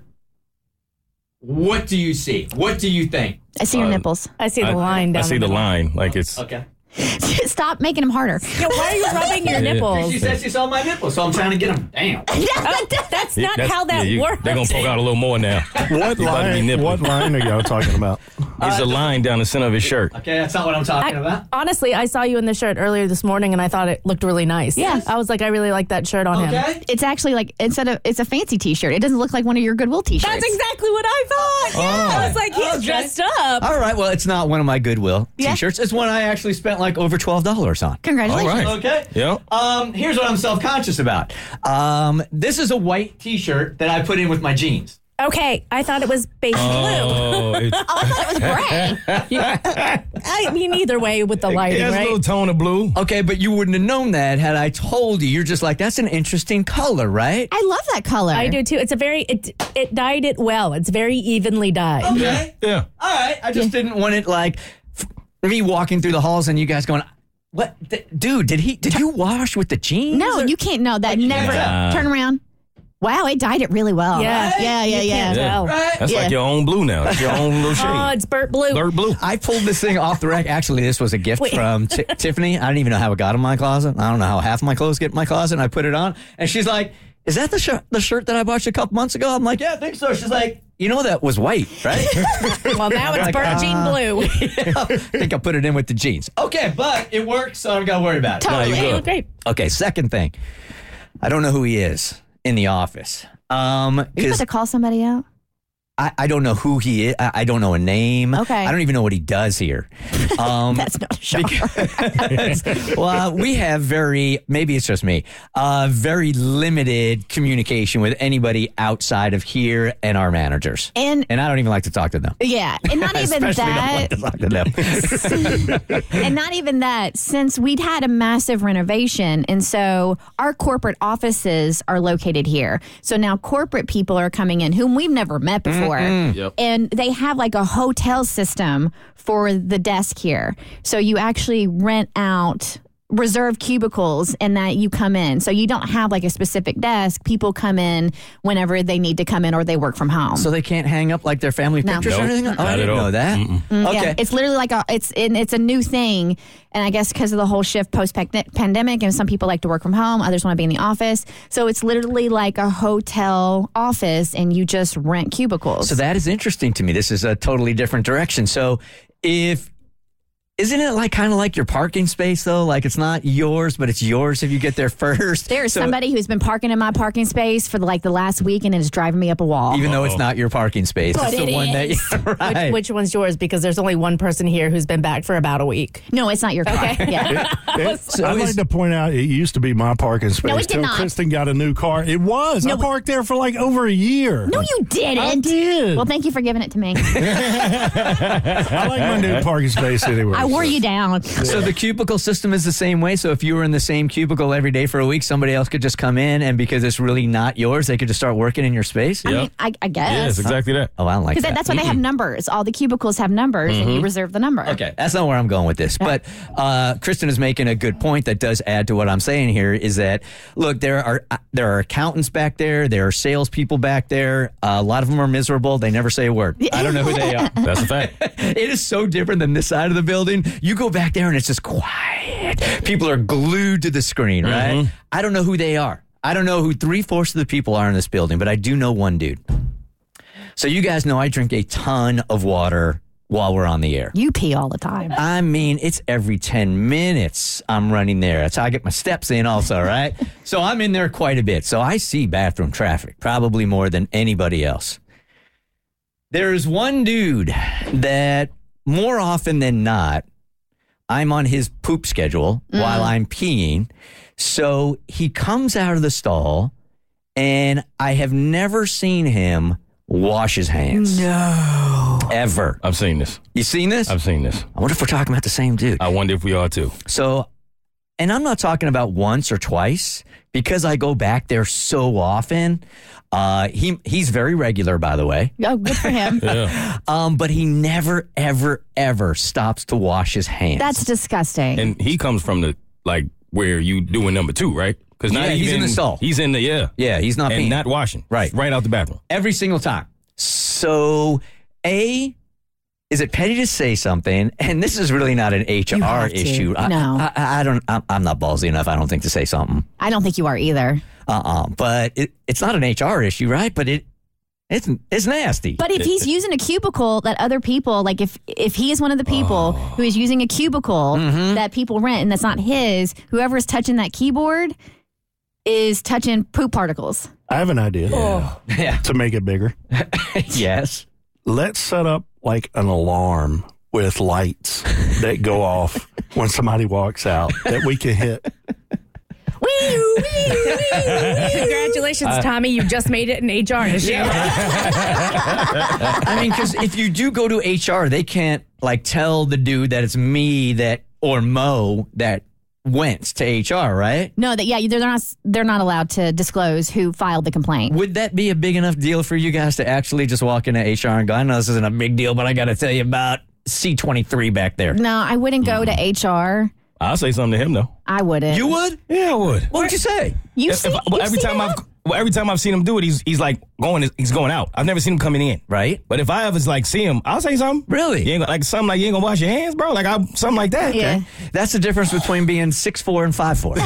what do you see? What do you think? I see your nipples. I see the line down I see the line. Like it's. Okay. Stop making them harder. Yeah, why are you rubbing your nipples? She said she saw my nipples, so I'm trying to get them. Damn. That's not how that works. They're going to poke out a little more now. What line are y'all talking about? It's a line down the center of his shirt. Okay, that's not what I'm talking about. Honestly, I saw you in the shirt earlier this morning, and I thought it looked really nice. Yeah. I was like, I really like that shirt on him. It's actually like, it's a fancy t-shirt. It doesn't look like one of your Goodwill t-shirts. That's exactly what I thought. Yeah. I was like, he's dressed up. All right, well, it's not one of my Goodwill t-shirts. It's one I actually spent like over $12 on. Congratulations. All right. Okay. Yep. Here's what I'm self-conscious about. This is a white t-shirt that I put in with my jeans. Okay, I thought it was base blue. I thought it was gray. I mean, either way with the lighting, It has a right? little tone of blue. Okay, but you wouldn't have known that had I told you. You're just like, that's an interesting color, right? I love that color. I do too. It's a very, it dyed it well. It's very evenly dyed. Okay. Yeah. All right. I just didn't want it like me walking through the halls and you guys going, what? Dude, did you wash with the jeans? No, you can't know that. Never. Turn around. Wow, it dyed it really well. Yeah. Yeah. Tell. Right? That's like your own blue now. That's your own little shade. Oh, it's Bert Blue. Bert blue. I pulled this thing off the rack. Actually, this was a gift from Tiffany. I don't even know how it got in my closet. I don't know how half my clothes get in my closet. And I put it on. And she's like, is that the shirt that I bought you a couple months ago? I'm like, yeah, I think so. She's like, you know that was white, right? Well, now it's Bert Jean Blue. I think I put it in with the jeans. Okay, but it works, so I don't got to worry about it. Totally. you good. Great. Okay, second thing. I don't know who he is in the office. You about to call somebody out? I don't know who he is. I don't know a name. Okay. I don't even know what he does here. That's not a shocker. Well, we have maybe it's just me, very limited communication with anybody outside of here and our managers. And I don't even like to talk to them. yeah, and not even Especially that. don't like to talk to them. And not even that, since we'd had a massive renovation, and so our corporate offices are located here. So now corporate people are coming in whom we've never met before. Yep. And they have like a hotel system for the desk here. So you actually rent out reserved cubicles and that you come in. So you don't have like a specific desk. People come in whenever they need to come in or they work from home. So they can't hang up like their family pictures or anything? Oh, I didn't know that. Okay. Yeah, it's literally like it's a new thing. And I guess because of the whole shift post-pandemic, and some people like to work from home, others want to be in the office. So it's literally like a hotel office, and you just rent cubicles. So that is interesting to me. This is a totally different direction. So isn't it like kind of like your parking space, though? Like it's not yours, but it's yours if you get there first. There's somebody who's been parking in my parking space for the last week, and it's driving me up a wall. Even though it's not your parking space. But it's the one that right. Which one's yours? Because there's only one person here who's been back for about a week. No, it's not your car. Okay. Yeah. I'd like to point out, it used to be my parking space. No, it did not. Kristen got a new car. It was. I parked there for like over a year. No, you didn't. I did. Well, thank you for giving it to me. I like my new parking space anyway. I wore you down. So the cubicle system is the same way. So if you were in the same cubicle every day for a week, somebody else could just come in, and because it's really not yours, they could just start working in your space? I mean, I guess. Yeah, it's exactly that. Oh, I don't like that. Because that's why they have numbers. All the cubicles have numbers, and you reserve the number. Okay, that's not where I'm going with this. But Kristen is making a good point that does add to what I'm saying here, is that, look, there are accountants back there. There are salespeople back there. A lot of them are miserable. They never say a word. I don't know who they are. That's a fact. It is so different than this side of the building. You go back there and it's just quiet. People are glued to the screen, right? I don't know who they are. I don't know who 3/4 of the people are in this building, but I do know one dude. So you guys know I drink a ton of water while we're on the air. You pee all the time. I mean, it's every 10 minutes I'm running there. That's how I get my steps in also, right? So I'm in there quite a bit. So I see bathroom traffic, probably more than anybody else. There's one dude that more often than not, I'm on his poop schedule while I'm peeing. So he comes out of the stall, and I have never seen him wash his hands. No. Ever. I've seen this. You seen this? I've seen this. I wonder if we're talking about the same dude. I wonder if we are too. So, and I'm not talking about once or twice, because I go back there so often. He's very regular, by the way. Oh, good for him. Yeah. But he never, ever, ever stops to wash his hands. That's disgusting. And he comes from the, like, where you doing number 2, right? Because Yeah, he's in the stall. He's in the, Yeah, he's not and peeing. not washing. Right. Right out the bathroom. Every single time. So, is it petty to say something? And this is really not an HR issue. No. I'm not ballsy enough, I don't think, to say something. I don't think you are either. But it's not an HR issue, right? But it's nasty. But if he's using a cubicle that other people, like if he is one of the people who is using a cubicle that people rent and that's not his, whoever is touching that keyboard is touching poop particles. I have an idea Yeah. to make it bigger. Yes. Let's set up like an alarm with lights that go off when somebody walks out that we can hit. Congratulations, Tommy. You just made it an HR issue. I mean, because if you do go to HR, they can't like tell the dude that it's me or Mo that went to HR, right? No, they're not allowed to disclose who filed the complaint. Would that be a big enough deal for you guys to actually just walk into HR and go, I know this isn't a big deal, but I got to tell you about C23 back there? No, I wouldn't go to HR. I'll say something to him, though. I wouldn't. You would? Yeah, I would. What would you say? Every time I've seen him do it, he's like he's going out. I've never seen him coming in. Right. But if I ever like see him, I'll say something. Really? You ain't gonna, like something like you ain't gonna wash your hands, bro. Like something like that. Yeah. Okay. That's the difference between being 6'4" and 5'4".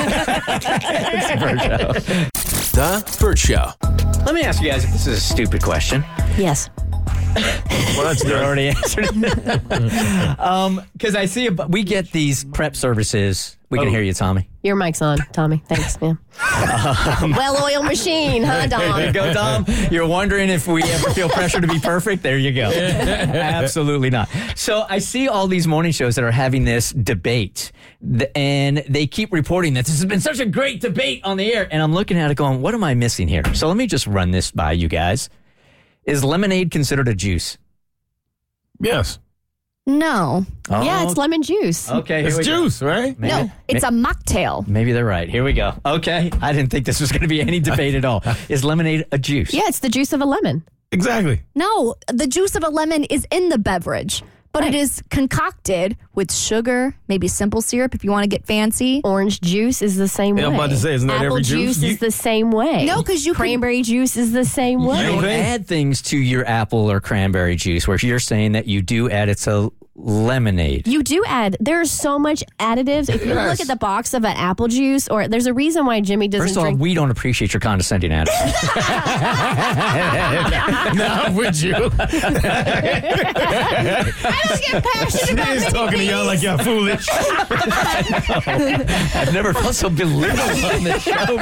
The Burt Show. Let me ask you guys if this is a stupid question. Yes. Well, that's already answered. Because I see we get these prep services. We can hear you, Tommy. Your mic's on, Tommy. Thanks, man. Well-oiled machine, huh, Dom? There you go, Dom. You're wondering if we ever feel pressure to be perfect? There you go. Absolutely not. So I see all these morning shows that are having this debate, and they keep reporting that this has been such a great debate on the air. And I'm looking at it going, what am I missing here? So let me just run this by you guys. Is lemonade considered a juice? Yes. No. Oh. Yeah, it's lemon juice. Okay, here It's we go. juice, right? Maybe- No, it's a mocktail. Maybe they're right. Here we go. Okay. I didn't think this was going to be any debate at all. Is lemonade a juice? Yeah, it's the juice of a lemon. Exactly. No, the juice of a lemon is in the beverage. But it is concocted with sugar, maybe simple syrup if you want to get fancy. Orange juice is the same way. I'm about to say, isn't that Apple every juice? is the same way. No, because cranberry juice is the same way. You don't add things to your apple or cranberry juice, where you're saying that you do add it to lemonade. You do add. There's so much additives. If you look at the box of an apple juice, or there's a reason why Jimmy doesn't First of all, drink. we don't appreciate your condescending attitude. Not with you. I don't get passionate about She is talking to y'all like y'all foolish. I've never felt so belittled on this show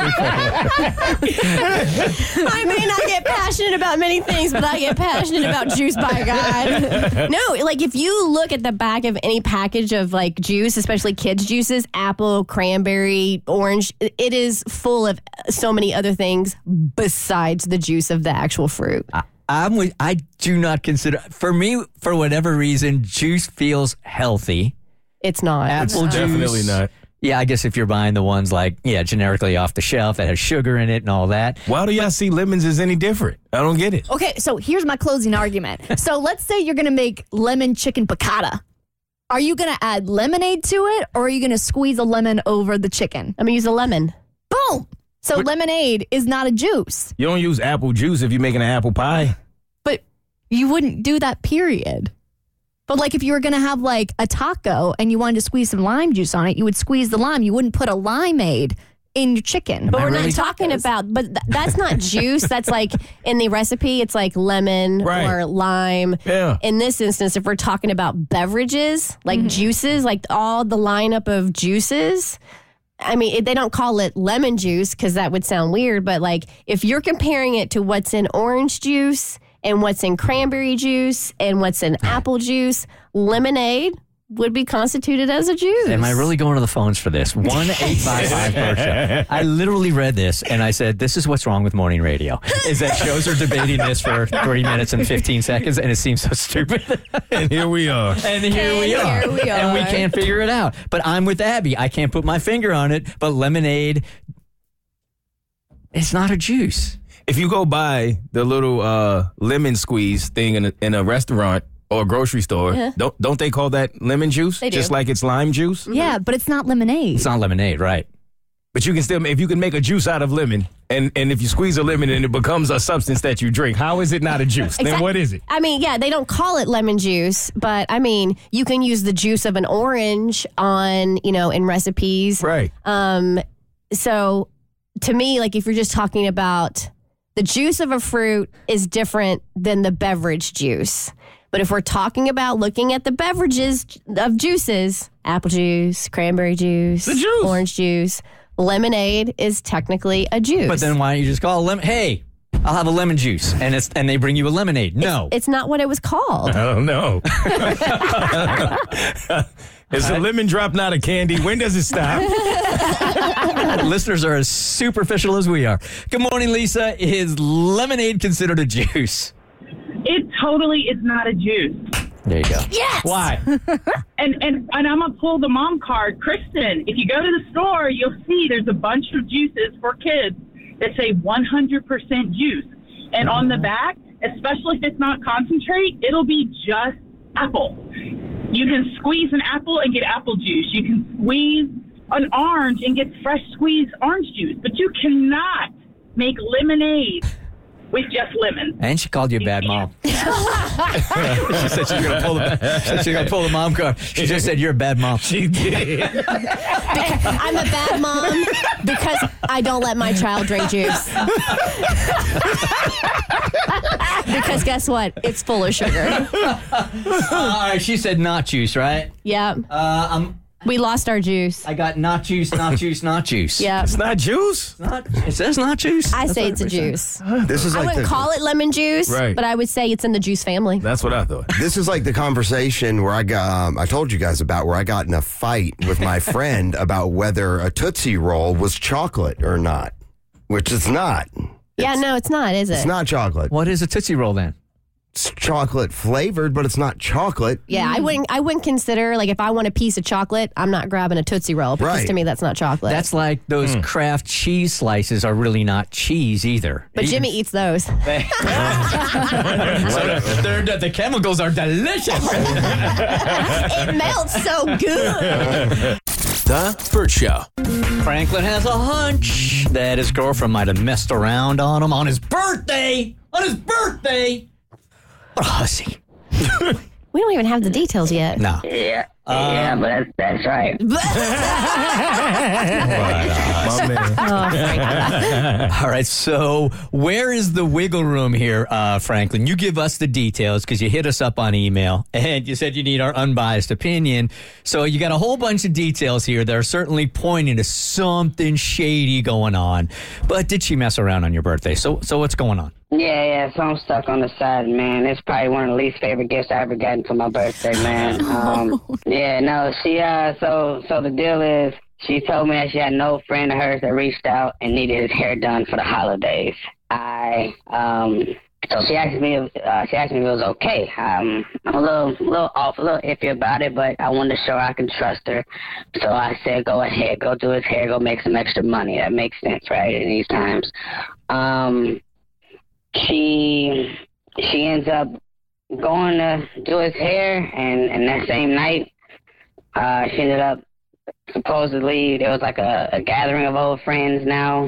before. I may not get passionate about many things, but I get passionate about juice, by God. No, like if you look at the back of any package of like juice, especially kids' juices, apple, cranberry, orange, it is full of so many other things besides the juice of the actual fruit. I do not consider, for me, for whatever reason, juice feels healthy. It's not. Apple juice. Definitely not. Yeah, I guess if you're buying the ones like, generically off the shelf that has sugar in it and all that. Why do y'all see lemons as any different? I don't get it. Okay, so here's my closing argument. So let's say you're going to make lemon chicken piccata. Are you going to add lemonade to it, or are you going to squeeze a lemon over the chicken? I'm going to use a lemon. Boom! So lemonade is not a juice. You don't use apple juice if you're making an apple pie. But you wouldn't do that, period. But like if you were going to have like a taco and you wanted to squeeze some lime juice on it, you would squeeze the lime. You wouldn't put a limeade in your chicken. But we're not talking about, that's not juice. That's like in the recipe, it's like lemon or lime. Yeah. In this instance, if we're talking about beverages, like juices, like all the lineup of juices, I mean, they don't call it lemon juice because that would sound weird. But like if you're comparing it to what's in orange juice and what's in cranberry juice and what's in apple juice, lemonade would be constituted as a juice. Am I really going to the phones for this? 1-855-BERT-SHOW. I literally read this and I said, this is what's wrong with morning radio, is that shows are debating this for 3 minutes and 15 seconds and it seems so stupid. And here we are. And here we are. And we can't figure it out. But I'm with Abby. I can't put my finger on it, but lemonade, it's not a juice. If you go buy the little lemon squeeze thing in a restaurant or a grocery store, don't they call that lemon juice? They do. Just like it's lime juice? Yeah, but it's not lemonade. It's not lemonade, right? But you can still, if you can make a juice out of lemon, and if you squeeze a lemon and it becomes a substance that you drink, how is it not a juice? Then what is it? I mean, yeah, they don't call it lemon juice, but I mean, you can use the juice of an orange on, in recipes. Right. So to me, like if you're just talking about the juice of a fruit is different than the beverage juice. But if we're talking about looking at the beverages of juices, apple juice, cranberry juice, the juice. Orange juice, lemonade is technically a juice. But then why don't you just call it lemon? Hey, I'll have a lemon juice, and they bring you a lemonade. No. It's not what it was called. I don't know. Is the lemon drop not a candy? When does it stop? Listeners are as superficial as we are. Good morning, Lisa. Is lemonade considered a juice? It totally is not a juice. There you go. Yes. Why? And I'm going to pull the mom card. Kristen, if you go to the store, you'll see there's a bunch of juices for kids that say 100% juice. And on the back, especially if it's not concentrate, it'll be just apple. You can squeeze an apple and get apple juice. You can squeeze an orange and get fresh squeezed orange juice. But you cannot make lemonade with just lemon. And she called you a bad mom. She said she's going to pull the mom card. She just said you're a bad mom. She did. I'm a bad mom because I don't let my child drink juice. Because guess what? It's full of sugar. All right, she said not juice, right? Yeah. We lost our juice. I got not juice, not juice, not juice. Yeah. It's not juice? It says not juice. I say it's a juice. This is I like wouldn't call it lemon juice, Right. but I would say it's in the juice family. That's what I thought. This is like the conversation where I told you guys about where I got in a fight with my friend about whether a Tootsie Roll was chocolate or not, which it's not. Yeah, no, it's not, is it? It's not chocolate. What is a Tootsie Roll then? it's chocolate flavored, but it's not chocolate. Yeah, I wouldn't consider, like, if I want a piece of chocolate, I'm not grabbing a Tootsie Roll because Right. to me that's not chocolate. That's like those Kraft cheese slices are really not cheese either. but Jimmy eats those. So the chemicals are delicious. It melts so good. The Burt Show. Franklin has a hunch that his girlfriend might have messed around on him on his birthday. On his birthday. What a hussy. We don't even have the details yet. No. Yeah, but that's right. All right, so where is the wiggle room here, Franklin? You give us the details because you hit us up on email and you said you need our unbiased opinion. So you got a whole bunch of details here that are certainly pointing to something shady going on. But did she mess around on your birthday? So what's going on? Yeah, so I'm stuck on the side, man. It's probably one of the least favorite gifts I ever gotten for my birthday, man. She, so the deal is, she told me that she had no friend of hers that reached out and needed his hair done for the holidays. So she asked me if it was okay. I'm a little off, a little iffy about it, but I wanted to show her I can trust her. So I said, go ahead, go do his hair, go make some extra money. That makes sense, right, in these times. She ends up going to do his hair, and that same night, she ended up, supposedly, there was like a gathering of old friends now,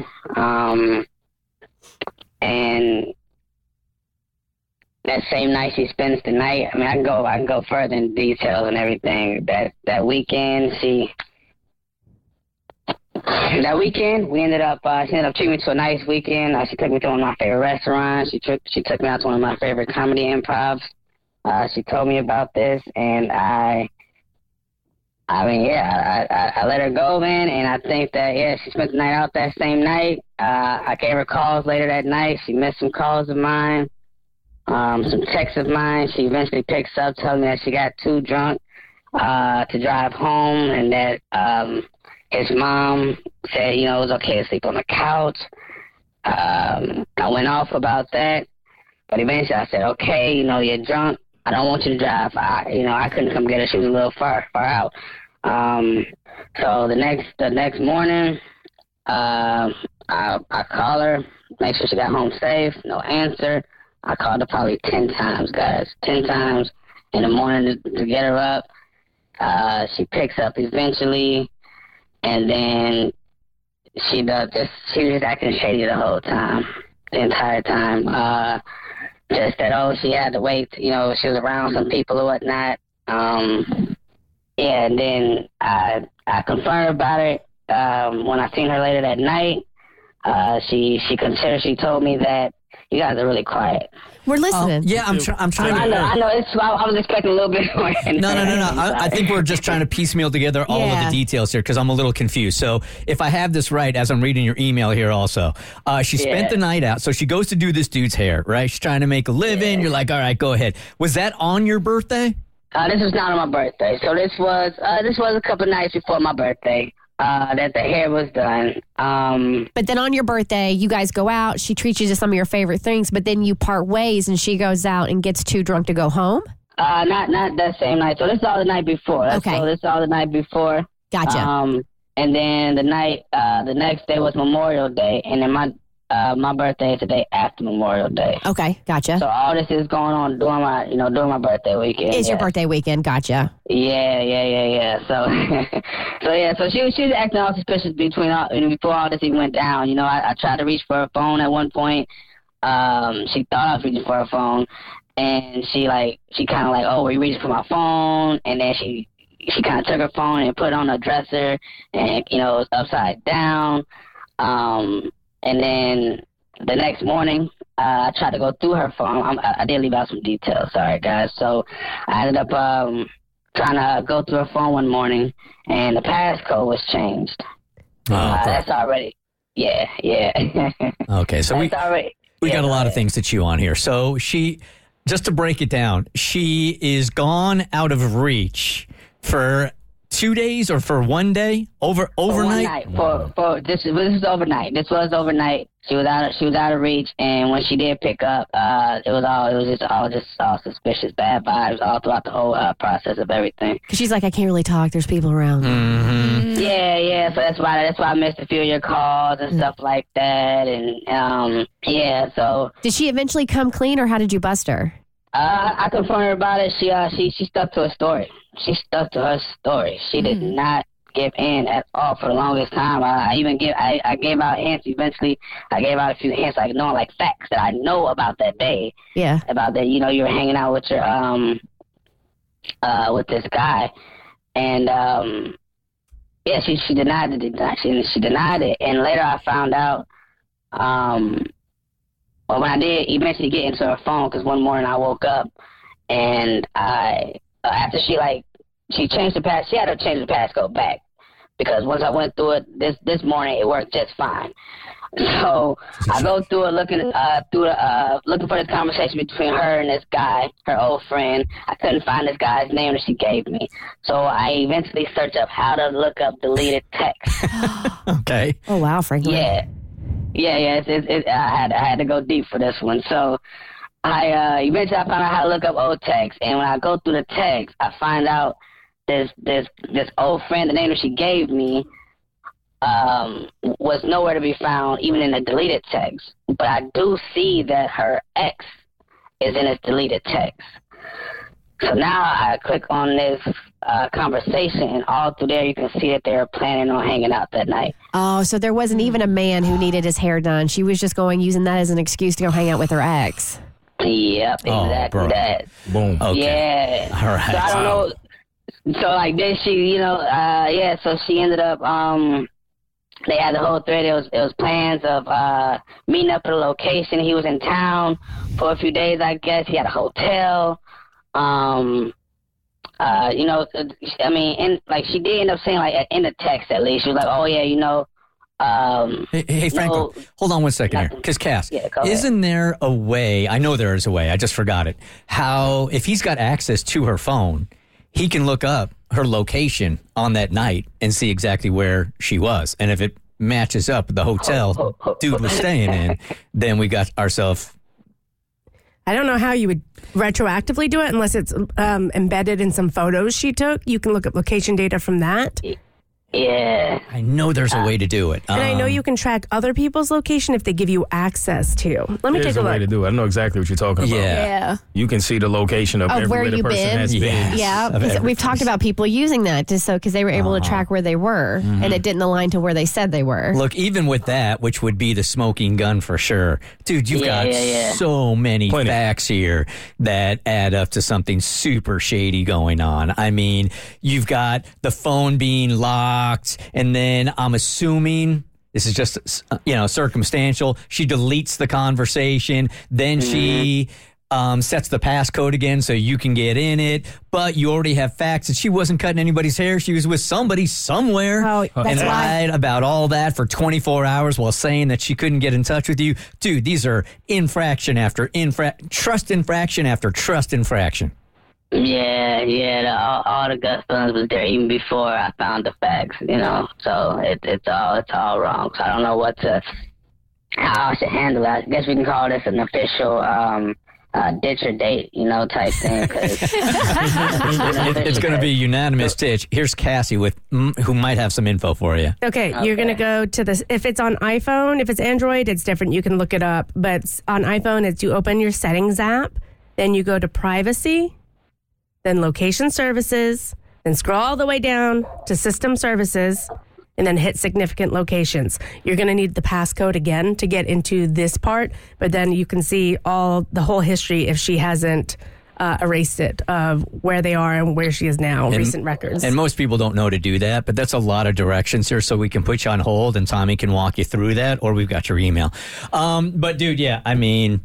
and that same night she spends the night. I mean, I can go further in details and everything. That weekend, we ended up, she ended up treating me to a nice weekend. She took me to one of my favorite restaurants. She took me out to one of my favorite comedy improvs. She told me about this, and I let her go, man, and I think that, she spent the night out that same night. I gave her calls later that night. She missed some calls of mine, some texts of mine. She eventually picks up, telling me that she got too drunk to drive home, and that his mom said, it was okay to sleep on the couch. I went off about that, but eventually I said, okay, you're drunk. I don't want you to drive. I couldn't come get her. She was a little far out. So the next morning, I call her, make sure she got home safe. No answer. I called her probably 10 times, guys. 10 times in the morning to get her up. She picks up eventually, and then she was just acting shady the whole time, the entire time. Just that, she had to wait, she was around some people or whatnot. And then I confirmed about it when I seen her later that night. She told me that you guys are really quiet. We're listening. I'm trying to. I know. I was expecting a little bit more. No. I think we're just trying to piecemeal together all of the details here because I'm a little confused. So if I have this right, as I'm reading your email here also, she spent the night out. So she goes to do this dude's hair, right? She's trying to make a living. You're like, all right, go ahead. Was that on your birthday? This was not on my birthday. So this was a couple nights before my birthday. That the hair was done. But then on your birthday, you guys go out. She treats you to some of your favorite things, but then you part ways and she goes out and gets too drunk to go home? Not that same night. So this is all the night before. Okay. So this is all the night before. Gotcha. And then the next day was Memorial Day, and then my birthday is the day after Memorial Day. Okay, gotcha. So all this is going on during my birthday weekend. Is your birthday weekend? Gotcha. Yeah. So she was acting all suspicious before all this even went down. I tried to reach for her phone at one point. She thought I was reaching for her phone, and she kind of like, oh, were you reaching for my phone? And then she kind of took her phone and put it on her dresser, and it was upside down. And then the next morning, I tried to go through her phone. I did leave out some details. Sorry, guys. So I ended up trying to go through her phone one morning, and the passcode was changed. That's already, yeah. Okay, so we got a lot of things to chew on here. So just to break it down, she is gone out of reach for 2 days or for 1 day? Overnight? For this is overnight. This was overnight. She was out of reach, and when she did pick up, it was just all suspicious, bad vibes all throughout the whole process of everything. Because she's like, I can't really talk. There's people around. Mm-hmm. Yeah. So that's why I missed a few of your calls and stuff like that, and yeah. So did she eventually come clean, or how did you bust her? I confronted her about it. She stuck to her story. She stuck to her story. She did not give in at all for the longest time. I gave out hints. Eventually, I gave out a few hints, like knowing like facts that I know about that day. Yeah. About that, you were hanging out with your with this guy, and yeah, she denied it. She denied it, and later I found out. Well, when I did eventually get into her phone, because one morning I woke up and after she changed the pass, she had to change the passcode back. Because once I went through it this morning, it worked just fine. So I go through it looking for the conversation between her and this guy, her old friend. I couldn't find this guy's name that she gave me. So I eventually searched up how to look up deleted text. Okay. Oh wow, Franklin. Yeah. I had to go deep for this one. So I eventually found out how to look up old text, and when I go through the text, I find out this old friend, the name that she gave me, was nowhere to be found, even in the deleted text. But I do see that her ex is in this deleted text. So now I click on this conversation, and all through there you can see that they were planning on hanging out that night. Oh, so there wasn't even a man who needed his hair done. She was just using that as an excuse to go hang out with her ex. Yep, exactly that. Boom. Okay. Yeah. All right. So I don't know. So like then she, so she ended up, they had the whole thread. It was plans of meeting up at a location. He was in town for a few days, I guess. He had a hotel. She did end up saying in the text at least, she was like, oh yeah, Hey, Franklin, hold on one second here. Because, Cass, isn't there a way, I know there is a way, I just forgot it, how if he's got access to her phone, he can look up her location on that night and see exactly where she was. And if it matches up with the hotel dude was staying in, then we got ourselves... I don't know how you would retroactively do it unless it's embedded in some photos she took. You can look up location data from that. Yeah. I know there's a way to do it. And I know you can track other people's location if they give you access to. Let me take a look. There's a way to do it. I know exactly what you're talking about. Yeah. You can see the location of everywhere the person has been. Yeah. We've talked about people using that just because they were able to track where they were, and it didn't align to where they said they were. Look, even with that, which would be the smoking gun for sure, dude, you've got so many facts here that add up to something super shady going on. I mean, you've got the phone being locked, and then I'm assuming this is just circumstantial. She deletes the conversation, then she sets the passcode again so you can get in it, but you already have facts that she wasn't cutting anybody's hair. She was with somebody somewhere and lied about all that for 24 hours while saying that she couldn't get in touch with you. Dude, these are infraction after trust infraction after trust infraction. Yeah, all the gut feelings was there even before I found the facts, so it's all wrong. So I don't know how I should handle it. I guess we can call this an official ditch or date, type thing. It's going to be unanimous ditch. Here's Cassie who might have some info for you. Okay, you're going to go to this. If it's on iPhone, if it's Android, it's different. You can look it up. But on iPhone, it's you open your settings app, then you go to privacy, then location services, then scroll all the way down to system services, and then hit significant locations. You're going to need the passcode again to get into this part, but then you can see the whole history if she hasn't erased it of where they are and where she is now, recent records. And most people don't know to do that, but that's a lot of directions here, so we can put you on hold and Tommy can walk you through that, or we've got your email. But dude, yeah, I mean,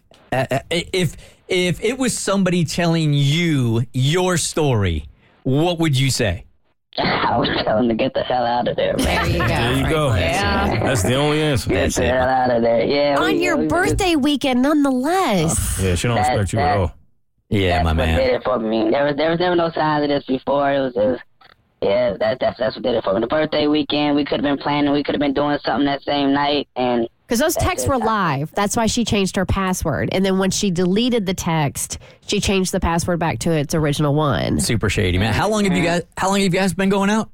if it was somebody telling you your story, what would you say? I would tell him to get the hell out of there, man. There you go. There you go. Yeah. That's the only answer. Get the hell out of there. Yeah. On your birthday weekend, nonetheless. Yeah, she don't respect you at all. Yeah, my man. That's what did it for me. There was never no signs of this before. It was that's what did it for me. The birthday weekend, we could have been planning. We could have been doing something that same night, and Because those texts were live. That's why she changed her password. And then when she deleted the text, she changed the password back to its original one. Super shady, man. How long have you guys been going out?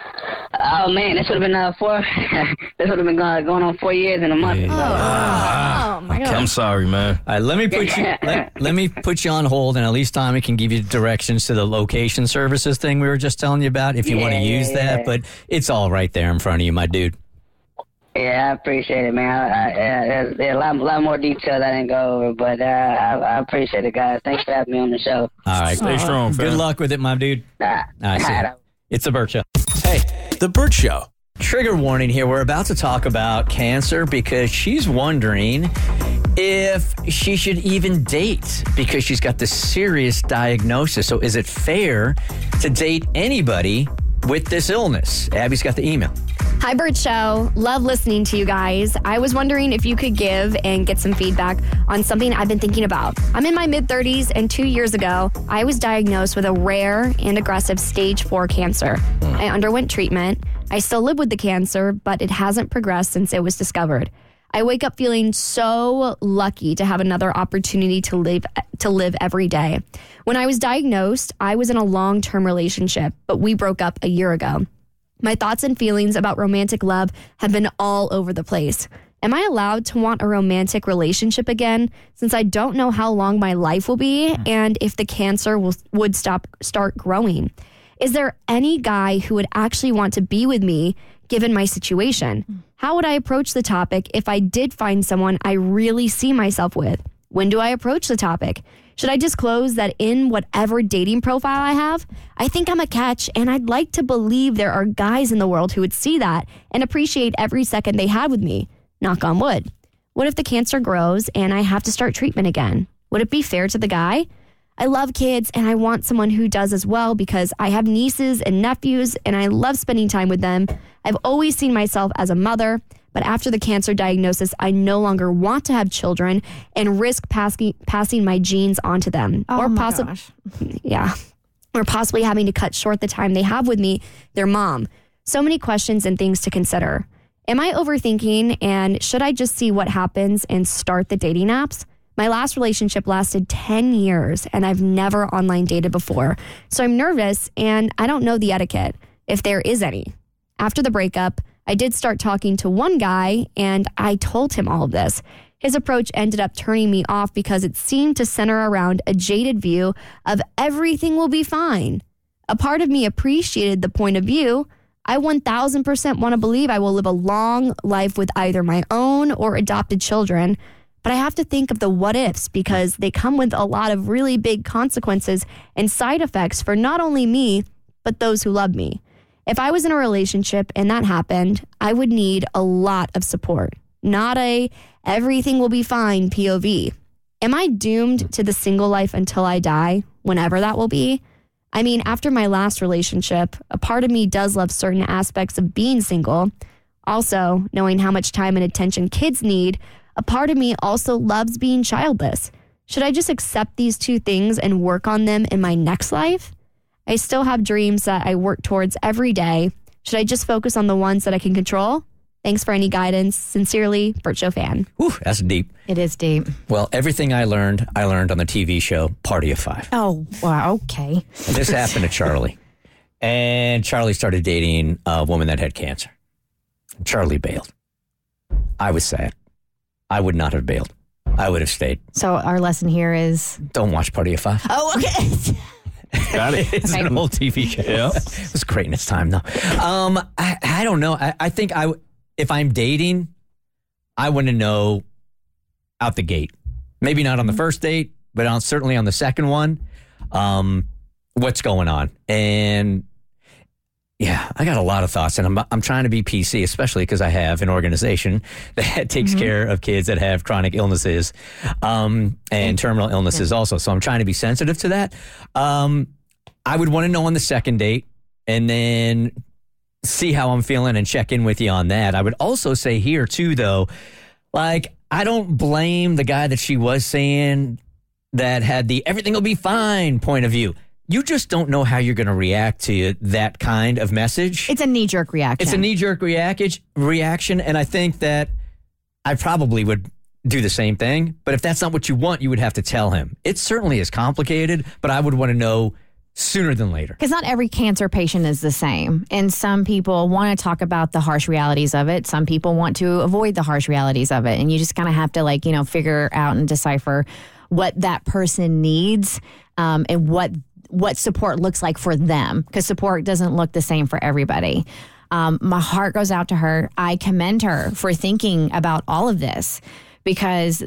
Oh man, this would have been this would have been going on 4 years and a month. Oh my God. I'm sorry, man. All right, let me put you on hold, and at least Tommy can give you directions to the location services thing we were just telling you about if you want to use that. But it's all right there in front of you, my dude. Yeah, I appreciate it, man. There's a lot more details I didn't go over, but I appreciate it, guys. Thanks for having me on the show. All right, stay strong, fam. Good luck with it, my dude. All right, see ya. It's The Burt Show. Hey, The Burt Show. Trigger warning here. We're about to talk about cancer because she's wondering if she should even date because she's got this serious diagnosis. So is it fair to date anybody with this illness? Abby's got the email. Hi, Burt Show. Love listening to you guys. I was wondering if you could give and get some feedback on something I've been thinking about. I'm in my mid-30s, and 2 years ago, I was diagnosed with a rare and aggressive stage 4 cancer. I underwent treatment. I still live with the cancer, but it hasn't progressed since it was discovered. I wake up feeling so lucky to have another opportunity to live every day. When I was diagnosed, I was in a long-term relationship, but we broke up a year ago. My thoughts and feelings about romantic love have been all over the place. Am I allowed to want a romantic relationship again since I don't know how long my life will be and if the cancer would start growing? Is there any guy who would actually want to be with me given my situation? How would I approach the topic if I did find someone I really see myself with? When do I approach the topic? Should I disclose that in whatever dating profile I have? I think I'm a catch, and I'd like to believe there are guys in the world who would see that and appreciate every second they had with me. Knock on wood. What if the cancer grows and I have to start treatment again? Would it be fair to the guy? I love kids, and I want someone who does as well because I have nieces and nephews, and I love spending time with them. I've always seen myself as a mother, but after the cancer diagnosis, I no longer want to have children and risk passing my genes onto them. Oh my gosh. Yeah. Or possibly having to cut short the time they have with me, their mom. So many questions and things to consider. Am I overthinking, and should I just see what happens and start the dating apps? My last relationship lasted 10 years, and I've never online dated before. So I'm nervous, and I don't know the etiquette, if there is any. After the breakup, I did start talking to one guy, and I told him all of this. His approach ended up turning me off because it seemed to center around a jaded view of everything will be fine. A part of me appreciated the point of view. I 1000% want to believe I will live a long life with either my own or adopted children, but I have to think of the what ifs because they come with a lot of really big consequences and side effects for not only me, but those who love me. If I was in a relationship and that happened, I would need a lot of support, not a everything will be fine POV. Am I doomed to the single life until I die, whenever that will be? I mean, after my last relationship, a part of me does love certain aspects of being single. Also, knowing how much time and attention kids need, a part of me also loves being childless. Should I just accept these two things and work on them in my next life? I still have dreams that I work towards every day. Should I just focus on the ones that I can control? Thanks for any guidance. Sincerely, Burt Show fan. Whew, that's deep. It is deep. Well, everything I learned on the TV show Party of Five. Oh, wow. Okay. And this happened to Charlie. And Charlie started dating a woman that had cancer. Charlie bailed. I was sad. I would not have bailed. I would have stayed. So our lesson here is... Don't watch Party of Five. Oh, okay. Got it. It's an old TV show. Yeah. It was great in its time, though. I don't know. I think if I'm dating, I want to know out the gate. Maybe not on the first date, but certainly on the second one, what's going on. And yeah, I got a lot of thoughts, and I'm trying to be PC, especially because I have an organization that takes care of kids that have chronic illnesses and terminal illnesses also. So I'm trying to be sensitive to that. I would want to know on the second date and then see how I'm feeling and check in with you on that. I would also say here, too, though, like, I don't blame the guy that she was saying that had the everything will be fine point of view. You just don't know how you're going to react to that kind of message. It's a knee-jerk reaction. It's a knee-jerk reaction, and I think that I probably would do the same thing. But if that's not what you want, you would have to tell him. It certainly is complicated, but I would want to know sooner than later. Because not every cancer patient is the same. And some people want to talk about the harsh realities of it. Some people want to avoid the harsh realities of it. And you just kind of have to figure out and decipher what that person needs and what support looks like for them. Because support doesn't look the same for everybody. My heart goes out to her. I commend her for thinking about all of this because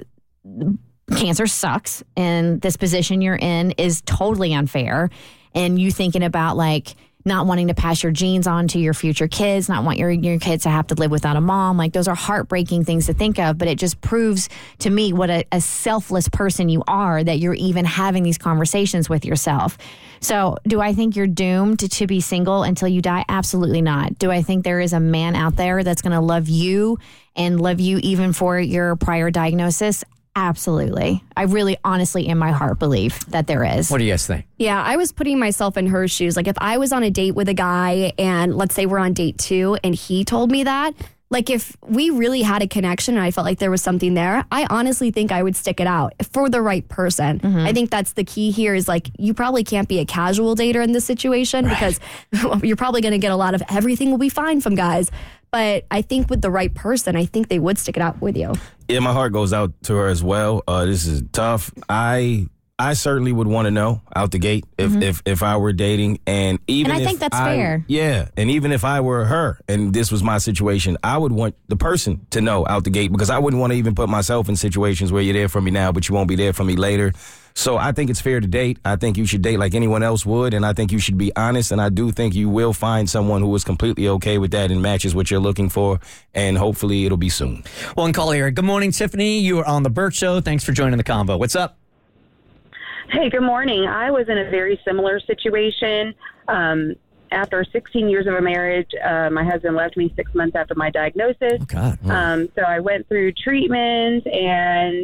cancer sucks and this position you're in is totally unfair. And you thinking about not wanting to pass your genes on to your future kids, not want your kids to have to live without a mom. Those are heartbreaking things to think of, but it just proves to me what a selfless person you are that you're even having these conversations with yourself. So do I think you're doomed to be single until you die? Absolutely not. Do I think there is a man out there that's going to love you and love you even for your prior diagnosis? Absolutely. I really honestly in my heart believe that there is. What do you guys think? Yeah, I was putting myself in her shoes. If I was on a date with a guy and let's say we're on date 2 and he told me that, if we really had a connection and I felt like there was something there, I honestly think I would stick it out for the right person. Mm-hmm. I think that's the key here is you probably can't be a casual dater in this situation because you're probably going to get a lot of everything will be fine from guys. But I think with the right person, I think they would stick it out with you. Yeah, my heart goes out to her as well. This is tough. I certainly would want to know out the gate if I were dating, and even I if think that's fair. Yeah, and even if I were her and this was my situation, I would want the person to know out the gate because I wouldn't want to even put myself in situations where you're there for me now, but you won't be there for me later. So I think it's fair to date. I think you should date like anyone else would, and I think you should be honest, and I do think you will find someone who is completely okay with that and matches what you're looking for, and hopefully it'll be soon. One call here. Good morning, Tiffany. You are on The Burt Show. Thanks for joining the convo. What's up? Hey, good morning. I was in a very similar situation. After 16 years of a marriage, my husband left me 6 months after my diagnosis. Oh, God. So I went through treatment and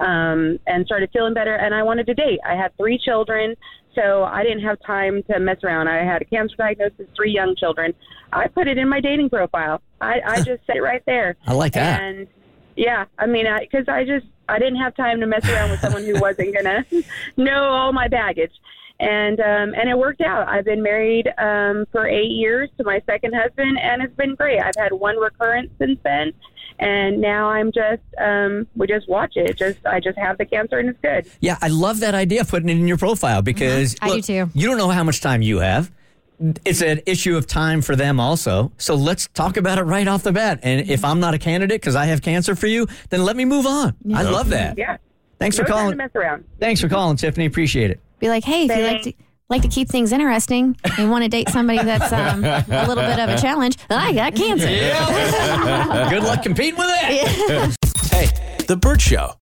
started feeling better, and I wanted to date. I had 3 children, so I didn't have time to mess around. I had a cancer diagnosis, 3 young children. I put it in my dating profile. I just said it right there. I like that. And yeah, because I didn't have time to mess around with someone who wasn't gonna know all my baggage. And it worked out. I've been married for 8 years to my second husband, and it's been great. I've had 1 recurrence since then, and now I'm just we just watch it. I just have the cancer, and it's good. Yeah, I love that idea of putting it in your profile because I do too. You don't know how much time you have. It's an issue of time for them also. So let's talk about it right off the bat. And if I'm not a candidate because I have cancer for you, then let me move on. Yeah. I love that. Yeah. Thanks for calling. Time to mess around. Thanks for calling, Tiffany. Appreciate it. Be like, hey, if you like to keep things interesting and want to date somebody that's a little bit of a challenge, I got cancer. Yeah. Good luck competing with that. Hey, The Burt Show.